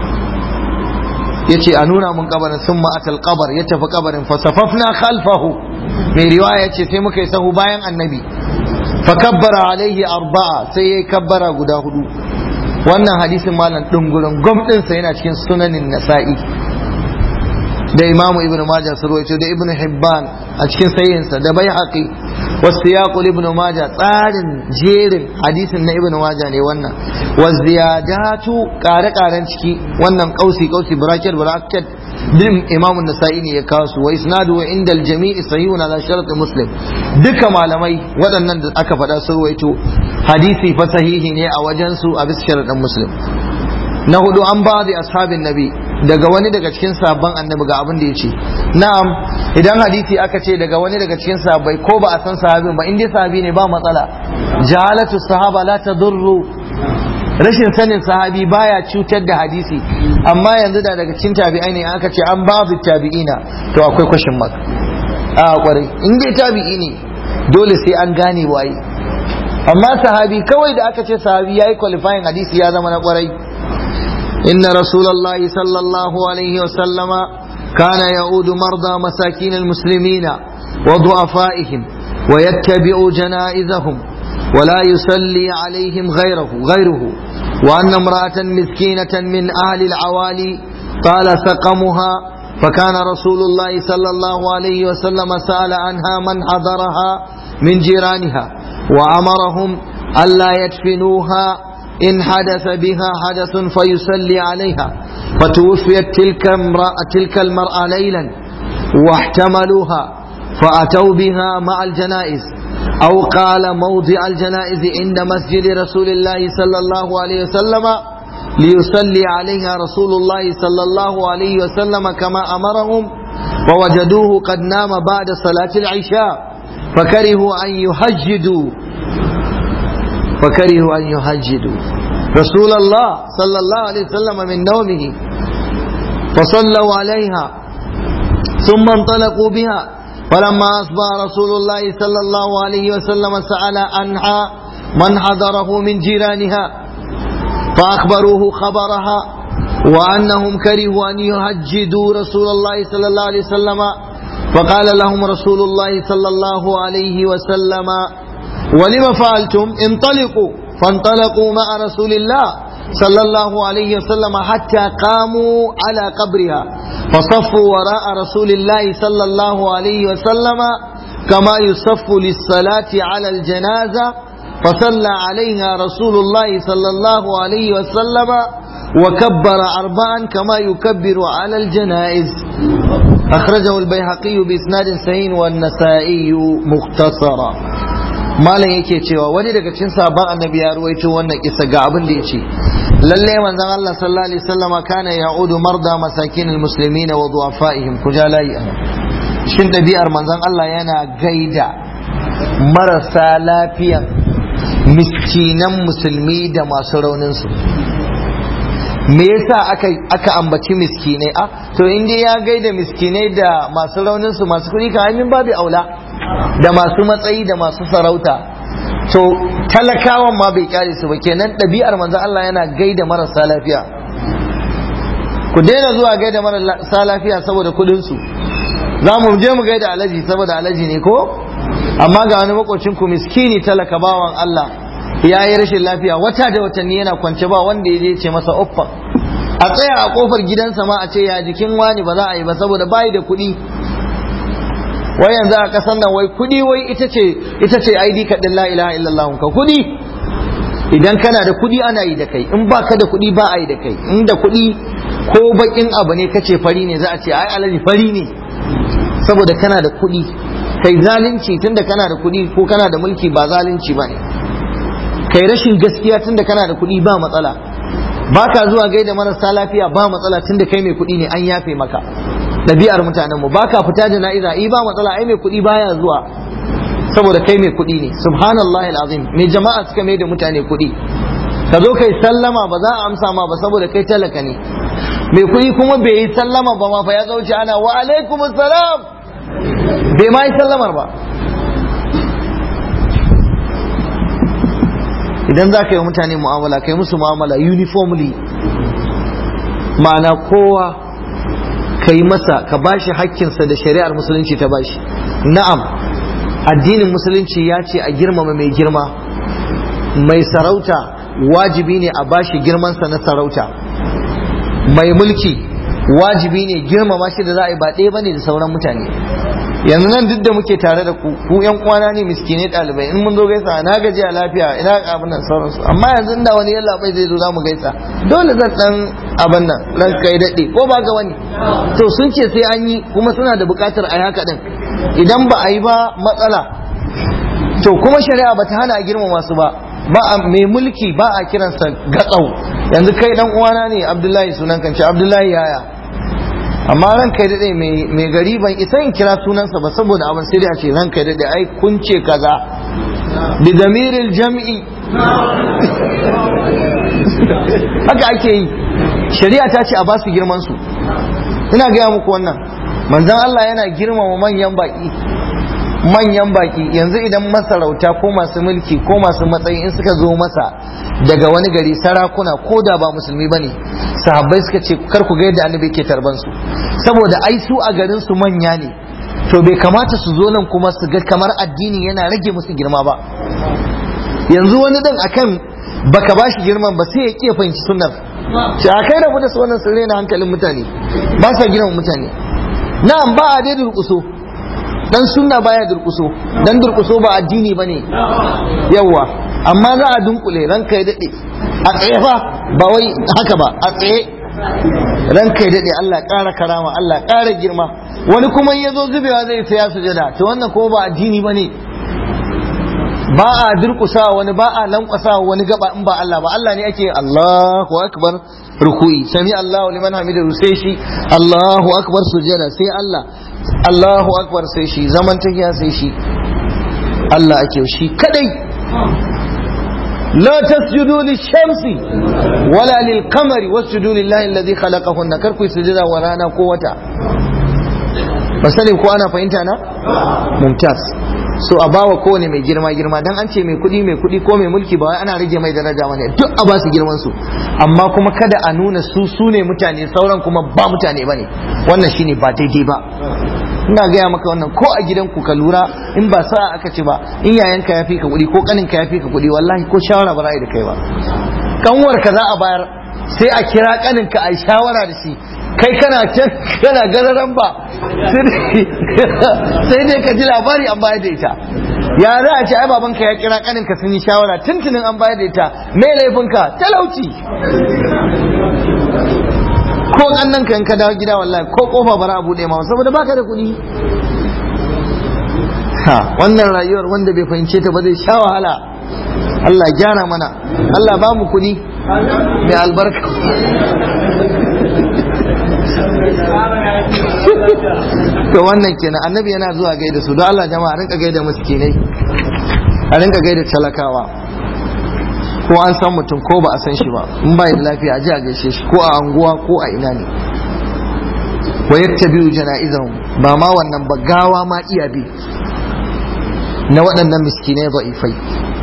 Yace a nuna mun kabarin summa atal qabar ya tafi kabarin fa safafna khalfahu. Mai riwaya yace sai muka yi sahu bayan annabi fa kabbara alaihi arba'a sai yayi kabbara guda hudu. Wannan hadisin malam dungurin gwamnatin sa yana cikin sunanin nasa'i da imamu ibn majah su rawaito da ibn hibban a cikin sahihinsa da baihaqi wasiyaqu ibn majah tsarin jerin hadisin na ibn majah ne wannan waziyadatu kare karen ciki wannan kausi kausi bracket bracket din imamu nasa'i ne ya kawo su wa isnadu inda al-jami'i sahihun ala shart muslim. Duka malamai waɗannan da aka faɗa su rawaito hadisi fa sahihi ne a wajen su a bisa sharadin muslim. Na hudu an ba da ashabin nabi daga wani daga cikin sabon annabi ga abin da ya ce. Na'am idan hadisi aka ce daga wani daga cikin sahabbai ko ba a san sahabin ba in dai sahabi ne ba matsala. Jahalatu sahaba la tadurru. Rashin sanin sahabi baya cutar da hadisi. Amma yanzu da daga cikin tabi'ai ne aka ce an babu tabi'ina to akwai question mark. A kwarai in dai tabi'i ne dole sai an gane waye. Amma sahabi kawai da aka ce sahabi yayi qualifying hadisi ya zama na kwarai. إن رسول الله صلى الله عليه وسلم كان يعود مرضى مساكين المسلمين وضعفائهم ويتبع جنائزهم ولا يصلي عليهم غيره غيره وأن امرأة مسكينة من أهل العوالي طال سقمها فكان رسول الله صلى الله عليه وسلم سأل عنها من حضرها من جيرانها وأمرهم ألا يدفنوها إن حدث بها حدث فيصلي عليها فتوفيت تلك المرأة تلك المرأة ليلا واحتملوها فأتوا بها مع الجنائز أو قال موضع الجنائز عند مسجد رسول الله صلى الله عليه وسلم ليصلي عليها رسول الله صلى الله عليه وسلم كما أمرهم ووجدوه قد نام بعد صلاة العشاء فكرهوا أن يهجدوا فكرهوا أن يهجدوا رسول الله صلى الله عليه وسلم من نومه فصلوا عليها ثم انطلقوا بها فلما أصبح رسول الله صلى الله عليه وسلم سأل عنها من حضره من جيرانها فأخبروه خبرها وأنهم كرهوا أن يهجدوا رسول الله صلى الله عليه وسلم فقال لهم رسول الله صلى الله عليه وسلم ولم فعلتم انطلقوا فانطلقوا مع رسول الله صلى الله عليه وسلم حتى قاموا على قبرها فصفوا وراء رسول الله صلى الله عليه وسلم كما يصف للصلاة على الجنازة فصلى عليها رسول الله صلى الله عليه وسلم وكبر أربعا كما يكبر على الجنائز أخرجه البيهقي بإسناد صحيح والنسائي مختصرا malam yake cewa wani daga cikin sahabban annabi ya ruwaito wannan kisa ga abin da yace lalle manzon Allah sallallahu alaihi wasallama kana ya'udu marda masakin almuslimin wa du'afaihim kujalai shin dabi'ar manzon Allah yana gaida marasa lafiyan miskinan musulmi da masu raunin su me yasa aka aka ambaci miskinai a to inda ya gaida miskinai da masu raunin su masu kuɗi ka amin babu aula da masu matsayi da masu sarauta to talakawan ma bai kyale su ba kenan ɗabi'ar manzo Allah yana gaida marasa lafiya ku daina zuwa gaida marasa lafiya saboda kudin su za mu je mu gaida alaji saboda alaji ne ko amma ga wani makocin ku miskini talaka bawan Allah ya yi rashin lafiya wata da watanni yana kwance ba wanda ya je ce masa uffa a tsaya a kofar gidansa ma a ce ya jikin wani ba za a yi ba saboda bayi da kuɗi wai yanzu a kasan nan wai kudi wai ita ce ita ce I D kadin la ilaha illallah ka kudi idan kana da kudi ana yi da kai in baka da kudi ba a yi da kai in da kudi ko bakin abu ne kace fari ne za a ce ai alaji fari ne saboda kana da kudi kai zalunci tunda kana da kudi ko kana da mulki ba zalunci bane kai rashin gaskiya tunda kana da kudi ba matsala baka zuwa gaida marasa lafiya ba matsala tunda kai mai kudi ne an yafe maka ɗabi'ar mutanen mu baka fita jana'iza i ba matsala ai mai kuɗi baya zuwa saboda kai mai kuɗi ne subhanallahi alazim mai jama'a suka mai da mutane kuɗi ka zo kai sallama ba za a amsa ma ba saboda kai talaka ne mai kuɗi kuma bai yi sallama ba ma fa ya zauce ana wa alaikum assalam bai ma yi sallamar ba idan za ka yi mutane mu'amala kai musu mu'amala uniformly ma'ana kowa ka yi masa ka bashi hakkinsa da shari'ar musulunci ta bashi na'am addinin musulunci ya ce a girmama mai girma mai sarauta wajibi ne a bashi girmansa na sarauta mai mulki wajibi ne girmama shi da za a yi ba ɗaya bane da sauran mutane yanzu nan duk da muke tare da ku ku yan uwana ne miskinai ɗalibai in mun zo gaisa na gaji a lafiya ina abin nan sauransu amma yanzu inda wani yalla bai zai zo za mu gaisa dole zan dan abin nan ran kai daɗe ko ba ga wani to sun ce sai an yi kuma suna da buƙatar a yi haka din idan ba a yi ba matsala to kuma shari'a ba ta hana a girmama su ba ba a mai mulki ba a kiransa gatsau yanzu kai dan uwana ne Abdullahi sunan kan ce Abdullahi yaya amma ran kai daɗe mai gari ban isa in kira sunansa ba saboda abin sai a ce ran kai daɗe ai kun ce kaza bi damiril jam'i haka ake yi shari'a ta ce a ba su girman su ina gaya muku wannan manzon Allah yana girmama manyan baki manyan baki yanzu idan masarauta ko masu mulki ko masu matsayi in suka zo masa daga wani gari sarakuna ko da ba musulmi bane sahabbai suka ce kar ku ga yadda annabi yake tarban su saboda ai su a garin su manya ne to bai kamata su zo nan kuma su ga kamar addini yana rage musu girma ba yanzu wani dan akan baka bashi girman ba sai ya ƙi fahimci sunnar shi a kai rabu da su wannan sun rena hankalin mutane ba sa girman mutane. Na'am ba a dai durƙuso, dan sunna baya durƙuso, dan durƙuso ba addini bane yawa, amma za a dunkule ranka ya dade a tsaye fa ba wai haka ba, a tsaye ranka ya dade, Allah ƙara karama, Allah ƙara girma. Wani kuma ya zo zubewa zai saya sujada, to wannan kuma ba addini bane. Ba a durƙusawa wani, ba a lankwasawa wani gaba in ba Allah ba. Allah ne ake Allahu akbar ruku'i, sami Allahu liman hamidahu sai shi, Allahu akbar sujada sai Allah, Allahu akbar sai shi, zaman tahiya sai shi, Allah ake shi kadai. la tasjudu lishamsi wala lilqamari wasjudu lillahi alladhi khalaqahunna, kar ku sujada wa rana ko wata. ba sani ko ana fahimta na mumtaz. So a bawa kowane mai girma girma, dan an ce mai kudi mai kudi ko mai mulki ba wai ana rage mai daraja bane, duk a ba su girman su, amma kuma kada a nuna su su ne mutane sauran kuma ba mutane bane, wannan shine ba daidai ba. ina gaya maka wannan ko a gidanku ka lura, in ba sa'a aka ce ba, in yayanka ya fi ka kudi ko kaninka ya fi ka kudi, wallahi ko shawara ba za a yi da kai ba. Kanwar ka za a bayar sai a kira kaninka a yi shawara da shi, kai kana can kana gararan ba sai dai ka ji labari an bayar da ita. Ya za a ce ai babanka ya kira kaninka sun yi shawara, tuntunin an bayar da ita, me laifinka? Talauci. Ko kannan ka in ka dawo gida wallahi ko kofa bara a bude ma saboda baka da kuɗi. Ha, wannan rayuwar wanda bai fahimce ta ba zai sha wahala. Allah gyara mana, Allah ba mu kuɗi mai albarka. To wannan kenan, annabi yana zuwa gaida su, don Allah jama'a a rinka gaida miskinai, a rinka gaida talakawa. Ko an san mutum ko ba a san shi ba, in ba da lafiya a ji a gaishe shi, ko a anguwa ko a ina ne. Wa yattabi'u jana'izahum, ba ma wannan ba, gawa ma iya bi na waɗannan miskinai da'ifai.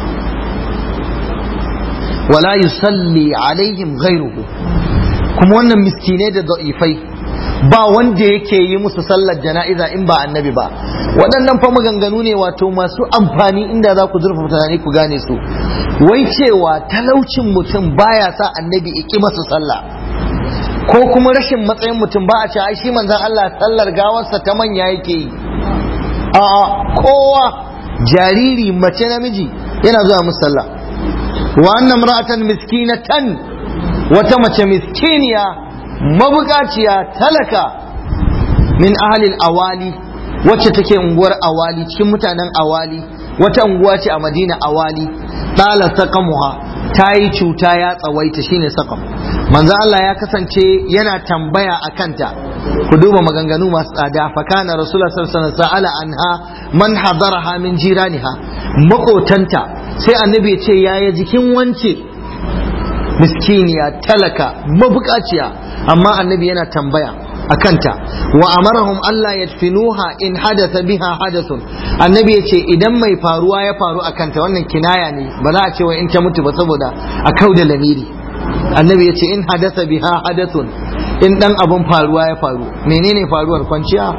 Wala yusalli alaihim ghairuhu, kuma wannan miskinai da da'ifai ba wanda yake yi musu sallar jana'iza in ba annabi ba. Waɗannan fa maganganu ne wato masu amfani, inda za ku zurfa tunani ku gane su. Wai cewa talaucin mutum baya sa annabi ya ƙi masa sallah, ko kuma rashin matsayin mutum ba a ce ai shi manzon Allah sallar gawarsa ta manya yake yi. A'a, kowa, jariri, mace, namiji yana zuwa musu sallah. Wa anna imra'atan miskinatan, wata mace miskiniya mabukaciya talaka, min ahlil awali, wacce take unguwar awali, cikin mutanen awali, wata unguwa ce a Madina awali. Tala saqamuha, ta yi cuta ya tsawaita, shine saqam. Manzo Allah ya kasance yana tambaya a kanta. Ku duba maganganu masu tsada. Fa kana rasulullah sallallahu alaihi wasallam sa'ala anha man hadaraha min jiraniha, makotanta sai annabi ya ce yaya jikin wance miskiniya talaka mabukaciya, amma annabi yana tambaya akanta. Wa amarahum Allah yadfinuha in hadatha biha hadathun, annabi yace idan mai faruwa ya faru akanta, wannan kinaya ne, ba za a ce wa in ta mutu ba saboda a kauda lamiri. Annabi yace in hadatha biha hadathun, in dan abun faruwa ya faru. Menene faruwar? Kwanciya,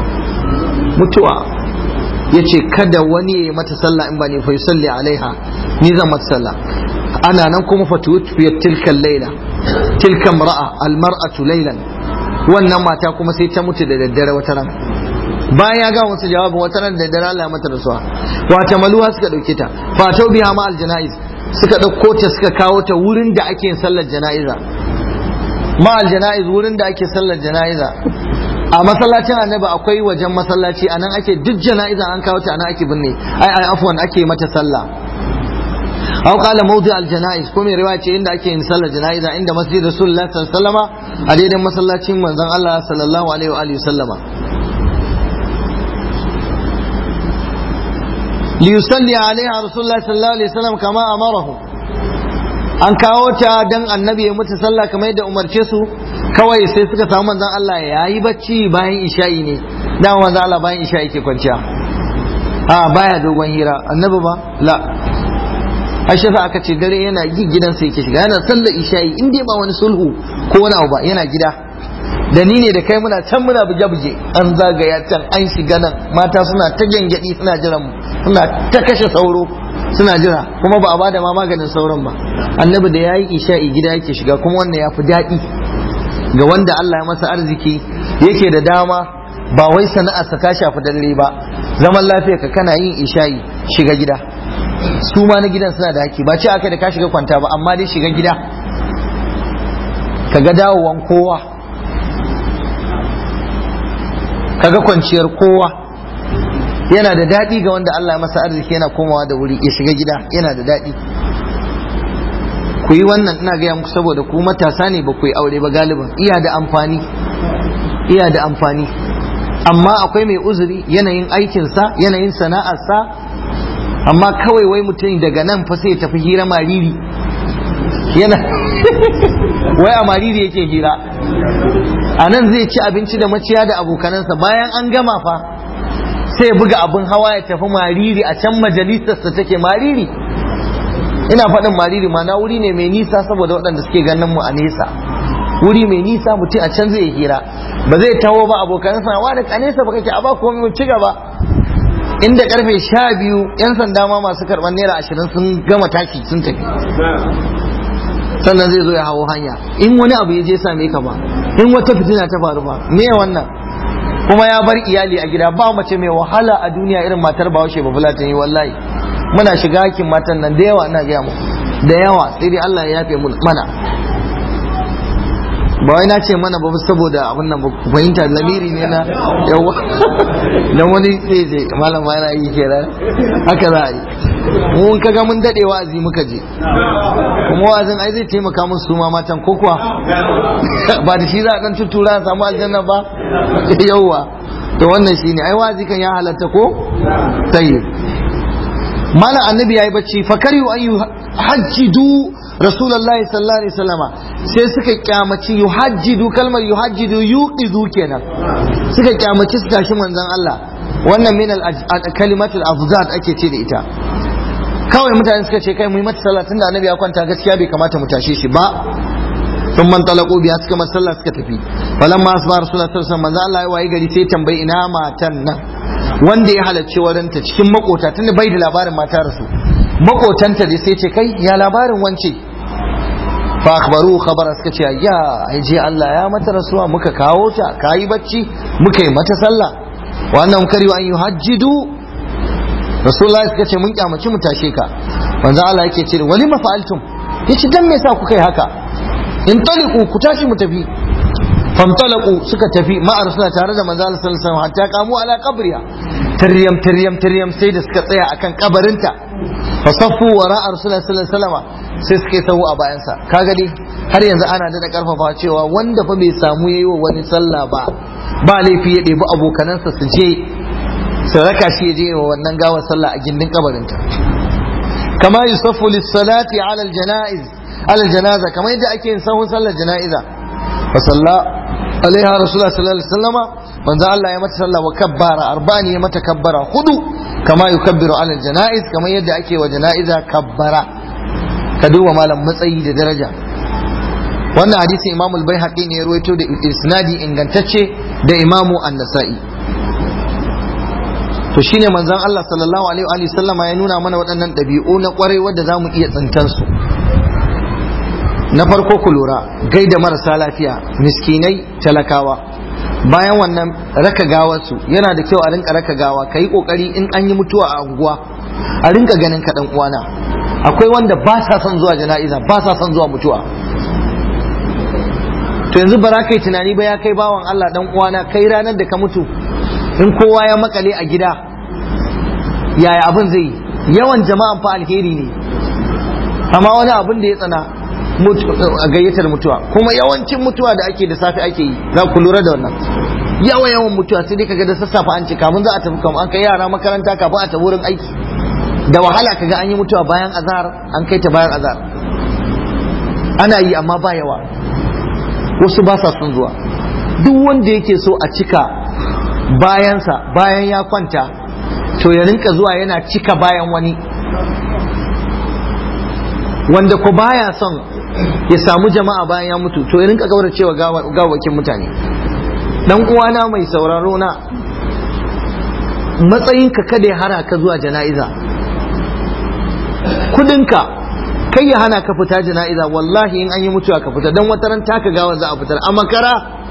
mutuwa. Yace kada wani ya yi mata sallah in ba ne fa yusalli alaiha, ni zan mata sallah. Ana nan kuma fatuwfiyat tilka layla, tilka imra'a almar'atu laylan, wannan mata kuma sai ta mutu da daddare wata ran. Bayan ya ga wasu jawabin wata ran da daddare Allah ya mata rasuwa, wata maluwa suka dauke ta, fatau biha ma aljana'iz, suka dauko ta suka kawo ta wurin da ake yin sallar jana'iza. Ma aljana'iz, wurin da ake sallar jana'iza. A masallacin annabi akwai wajen masallaci, anan ake duk jana'iza an kawo ta, anan ake binne, ai ai afwan ake mata sallah. أو قال موضع الجنائز، كم رواية عند أكين صلى الجنائز عند مسجد رسول الله صلى الله عليه وسلم، عديد مسلاتي من الله صلى الله عليه وآله وسلم. ليصلي عليها رسول الله صلى الله عليه وسلم كما أمره. an kawo ta dan annabi ya mutu sallah kamar yadda umarce su, kawai sai suka samu manzon Allah ya yi bacci bayan isha'i ne, dan manzon Allah bayan isha'i ke kwanciya, a baya dogon hira. Annabi ba la, Aisha sa aka ce dare yana gidan sai yake shiga, yana sallar isha'i in dai ba wani sulhu ko wani abu ba, yana gida. Da ni ne da kai muna can muna buge-buge, an zagaya can an shiga nan, mata suna ta gyangyaɗi suna jiran mu, suna ta kashe sauro suna jira kuma ba a bada ma maganin sauran ba. Annabi da yayi isha'i gida yake shiga, kuma wannan ya fi daɗi ga wanda Allah ya masa arziki yake da dama, ba wai sana'arsa ta shafi dare ba, zaman lafiya ka kana yin isha'i shiga gida. Su ma na gidan suna da haƙƙi, ba ce aka da ka shiga kwanta ba, amma dai shiga gida kaga dawowan kowa, kaga kwanciyar kowa. Yana da daɗi ga wanda Allah ya masa arziki yana komawa da wuri ya shiga gida, yana da daɗi. Ku yi wannan, ina gaya muku saboda ku matasa ne, ba ku yi aure ba galibin. Iya da amfani, iya da amfani. Amma akwai mai uzuri, yanayin aikinsa, yanayin sana'arsa, amma kawai wai mutum daga nan fa sai ya tafi hira mariri, yana wai a mariri yake hira. A nan zai ci abinci da maciya da abokanansa, bayan an gama fa sai ya buga abin hawa ya tafi mariri, a can majalisarsa take mariri. Ina faɗin mariri ma na wuri ne mai nisa, saboda waɗanda suke ganin mu a nesa, wuri mai nisa mutum a can zai hira, ba zai taho ba abokanansa wa da a nesa ba kake, a ba komai mu ci gaba. Inda karfe sha biyu yan sanda ma masu karɓar naira ashirin sun gama taki sun tafi, sannan zai zo ya hawo hanya. In wani abu ya je same ka ba, in wata fitina ta faru ba, me wannan? Kuma ya bar iyali a gida. Ba mace mai wahala a duniya irin matar Bahaushe ba Fulatani, wallahi muna shiga hakin matan nan da yawa, ina gaya muku da yawa, sai dai Allah ya yafe mana. Ba wai na ce mana ba saboda abin nan ba ku fahimta, lamiri ne na yawa dan wani sai je malam ma yana yi kenan, haka za a yi. Mun kaga mun dade wa'azi muka je, kuma wa'azin ai zai taimaka musu su ma matan, ko kuwa ba da shi za a dan tuttura a samu aljanna ba yawa. To wannan shine ai wa'azi kan ya halatta ko tayyib. Malam annabi yayi bacci, fakari wa ayu hajjidu rasulullahi sallallahu alaihi wasallama, sai suka kyamaci yuhajjidu, kalmar yuhajjidu yuqidu kenan, suka kyamaci su tashi manzon Allah. Wannan min al kalimatul afzad ake ce da ita. Kawai mutane suka ce kai mu yi mata sallah, tunda annabi ya kwanta gaskiya bai kamata mu tashe shi ba. sun man talaku biya suka masalla suka tafi. Falamma asba rasulullahi sallallahu alaihi wasallam, manzon Allah ya wayi gari sai tambayi ina matan nan wanda ya halarci waranta cikin makota, tunda bai da labarin mata rasu, makotanta dai sai ce kai ya labarin wance. Fa akhbaru khabara, suka ce ya je Allah ya mata rasuwa, muka kawo ta, kayi bacci muka yi mata sallah. Wannan kari wa an yuhajjidu rasulullahi, suka ce mun kyamaci mu tashe ka. Manzo Allah yake ce wali mafa'altum, yace dan me yasa kuka yi haka? In taliqu, ku tashi mu tafi. Famtalaku, suka tafi ma'a rasulullahi tare da manzo Allah sallallahu alaihi wasallam, hatta qamu ala qabriha, tiryam tiryam tiryam, sai da suka tsaya akan kabarinta. Fa saffu wara'a rasulullahi sallallahu alaihi wasallam, sai suka sahu a bayansa. Kaga dai har yanzu ana da karfafa cewa wanda fa bai samu yayi wa wani sallah ba, ba laifi ya ɗebi abokanansa su je su raka shi ya je wa wannan gawar sallah a gindin kabarinta. Kama yusaffu lis-salati ala al-janaiz ala al-janaza, kamar yadda ake yin sahun sallar janaiza. Fa salla alaiha rasulullah sallallahu alaihi wasallama, manzo Allah ya mata sallah wa kabbara arba'ani, ya mata kabbara hudu, kama yukabbiru ala al-janaiz, kamar yadda ake wa janaiza kabbara. Ka duba malam matsayi da daraja. Wannan hadisi Imam al-Baihaqi ne ya ruwaito da isnadi ingantacce da Imam an-Nasa'i. To shine manzon Allah sallallahu alaihi wa sallama ya nuna mana waɗannan ɗabi'u na ƙwarai wanda zamu iya tsintan su. Na farko ku lura, gaida marasa lafiya, miskinai, talakawa. Bayan wannan raka gawarsu, yana da kyau a rinka raka gawa. Ka yi ƙoƙari in an yi mutuwa a unguwa a rinka ganin ka ɗan uwana. Akwai wanda ba sa son zuwa jana'iza, ba sa son zuwa mutuwa. To yanzu ba za ka yi tunani ba ya kai bawan Allah ɗan uwana, kai ranar da ka mutu in kowa ya makale a gida, yaya abin zai yi? Yawan jama'an fa alheri ne, amma wani abin da ya tsana a gayyatar mutuwa. Kuma yawancin mutuwa da ake da safe ake yi, za ku lura da wannan. Yawan yawan mutuwa sai dai kaga da sassafe an ce kamun za a tafi, kamun an kai yara makaranta, kafin a tafi wurin aiki. Da wahala kaga an yi mutuwa bayan azhar, an kai ta bayan azhar. Ana yi amma ba yawa. Wasu ba sa son zuwa. Duk wanda yake so a cika bayansa bayan ya kwanta, to ya rinka zuwa yana cika bayan wani. Wanda ko baya son ya samu jama'a bayan ya mutu, to ya rinka kauracewa gawakin mutane. Dan uwana mai sauraro na, matsayinka kada ya hana ka zuwa jana'iza. kudinka kai ya hana ka fita jana'iza, wallahi in an yi mutuwa ka fita, don wata ran taka gawa za a fitar a makara.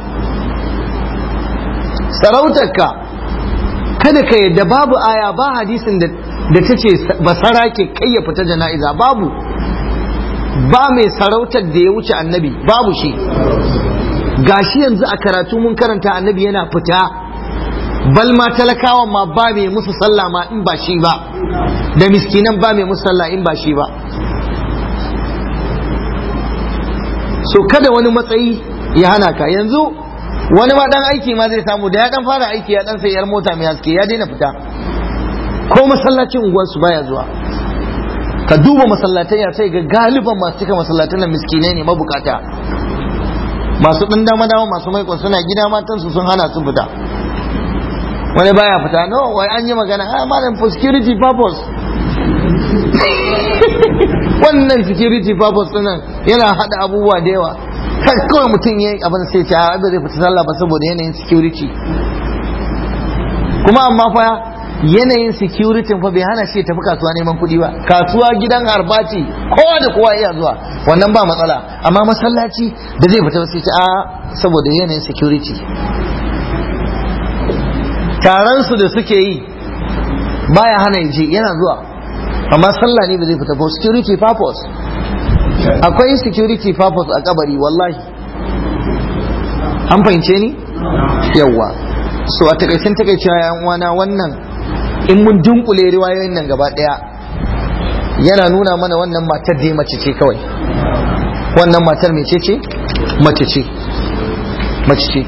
Sarautarka kada ka yadda, babu aya ba hadisin da da ta ce basara ke kai ya fita jana'iza, babu. Ba mai sarautar da ya wuce annabi, babu shi. Gashi yanzu a karatu mun karanta annabi yana fita, bal ma talakawan ma ba mai musu sallah ma in ba shi ba, da miskinan ba mai musu sallah in ba shi ba. So kada wani matsayi ya hana ka. Yanzu wani ma dan aiki ma zai samu, da ya dan fara aiki ya dan sai yar mota mai haske ya daina fita, ko masallacin unguwarsu baya zuwa. Ka duba masallatai ya sai ga galiban masu cika masallatan nan miskinai ne, mabukata, masu ɗan dama dama, masu maikon suna gida, matansu sun hana su fita. Wani baya fita, no wai an yi magana, ah malam for security purpose. Wannan security purpose ɗin yana haɗa abubuwa da yawa. Kan kawai mutum ya yi abin sai ce a ba zai fita sallah ba saboda yanayin security. Kuma amma fa yanayin security fa bai hana shi tafi kasuwa neman kuɗi ba. Kasuwa gidan harbaci kowa da kowa iya zuwa, wannan ba matsala. Amma masallaci da zai fita sai ce a saboda yanayin security. Taron su da suke yi baya hana yaje, yana zuwa, amma sallah ne ba zai fita for security purpose. Akwai security purpose a kabari wallahi, an fahimce ni yawa. So a takaicin takaicewa yan uwana, wannan in mun dunkule riwayoyin nan gaba daya yana nuna mana wannan matar da mace ce kawai. Wannan matar mece ce? Mace ce, mace ce.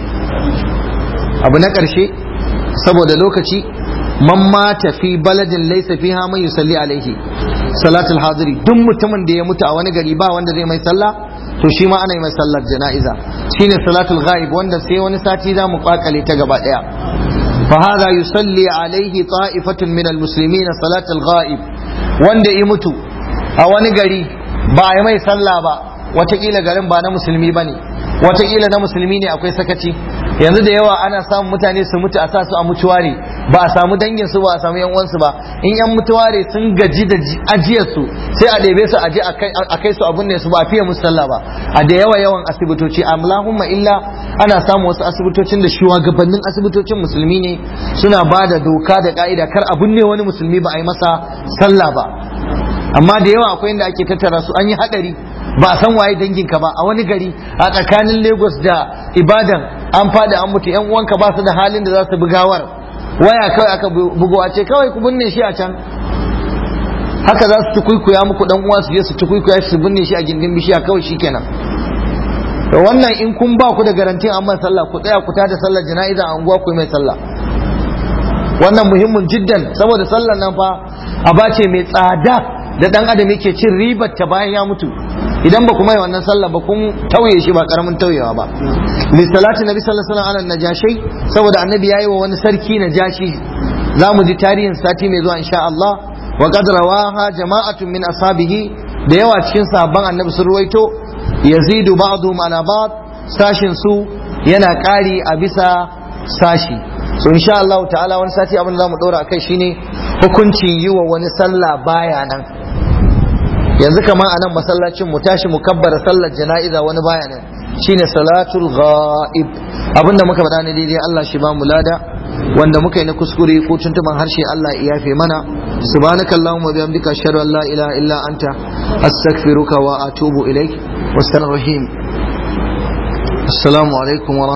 Abu na karshe saboda lokaci, man mata fi baladin laysa fiha man yusalli alaihi salatul hadiri, duk mutumin da ya mutu a wani gari ba wanda zai mai sallah, to shi ma ana yi mai sallar jana'iza, shine salatul ghaib, wanda sai wani sati za mu kwakale ta gaba daya. fa hada yusalli alaihi ta'ifatun min almuslimin salatul ghaib, wanda ya mutu a wani gari ba a yi mai sallah ba, watakila garin ba na musulmi bane, watakila na musulmi ne akwai sakaci. Yanzu da yawa ana samun mutane su mutu a sa su a mutuware, ba a samu dangin su ba, a samu yan uwansu ba. In yan mutuware sun gaji da ajiyar su sai a ɗebe su aje a kai su abun ne su ba a fiye musu sallah ba. A da yawa yawan asibitoci, Allahumma illa ana samun wasu asibitocin da shugabannin asibitocin musulmi ne, suna ba da doka da ka'ida kar abun ne wani musulmi ba a yi masa sallah ba. Amma da yawa akwai inda ake tattara su, an yi hadari ba a san waye danginka ba, a wani gari a tsakanin Lagos da Ibadan an fada an mutu, yan uwanka ba su da halin da za su bi gawar, waya kawai aka bugo a ce kawai ku binne shi a can. Haka za su tukuikuya muku dan uwa su je su tukuikuya shi su binne shi a gindin bishiya kawai shikenan. To wannan in kun ba ku da garantin amma sallah, ku tsaya ku tada sallar jana'iza a unguwa ku mai sallah. Wannan muhimmin jiddan, saboda sallar nan fa aba ce mai tsada da dan adam yake cin ribar ta bayan ya mutu. Idan ba kuma yi wannan sallah ba kun tauye shi, ba karamin tauyewa ba. Li salati nabi sallallahu alaihi wasallam ala najashi, saboda annabi yayi wa wani sarki najashi, zamu ji tarihin sati mai zuwa insha Allah. Wa qad rawaha jama'atun min ashabihi, da yawa cikin sahabban annabi sun ruwaito, yazidu ba'dhum ala ba'd, sashin su yana kari a bisa sashi. So insha Allah ta'ala wani sati abin da zamu dora akai shine hukuncin yi wa wani sallah baya nan. Yanzu kamar a nan masallacin mu tashi mu kabbara sallar jana'iza wani baya nan, shine salatul ghaib. Abinda muka faɗa ne daidai Allah shi ba mu lada, wanda muka yi na kuskure ko tuntuban harshe Allah ya yafe mana. Subhanakallahumma bihamdika ashhadu an la ilaha illa anta astaghfiruka wa atubu ilaik. Wassalamu alaikum wa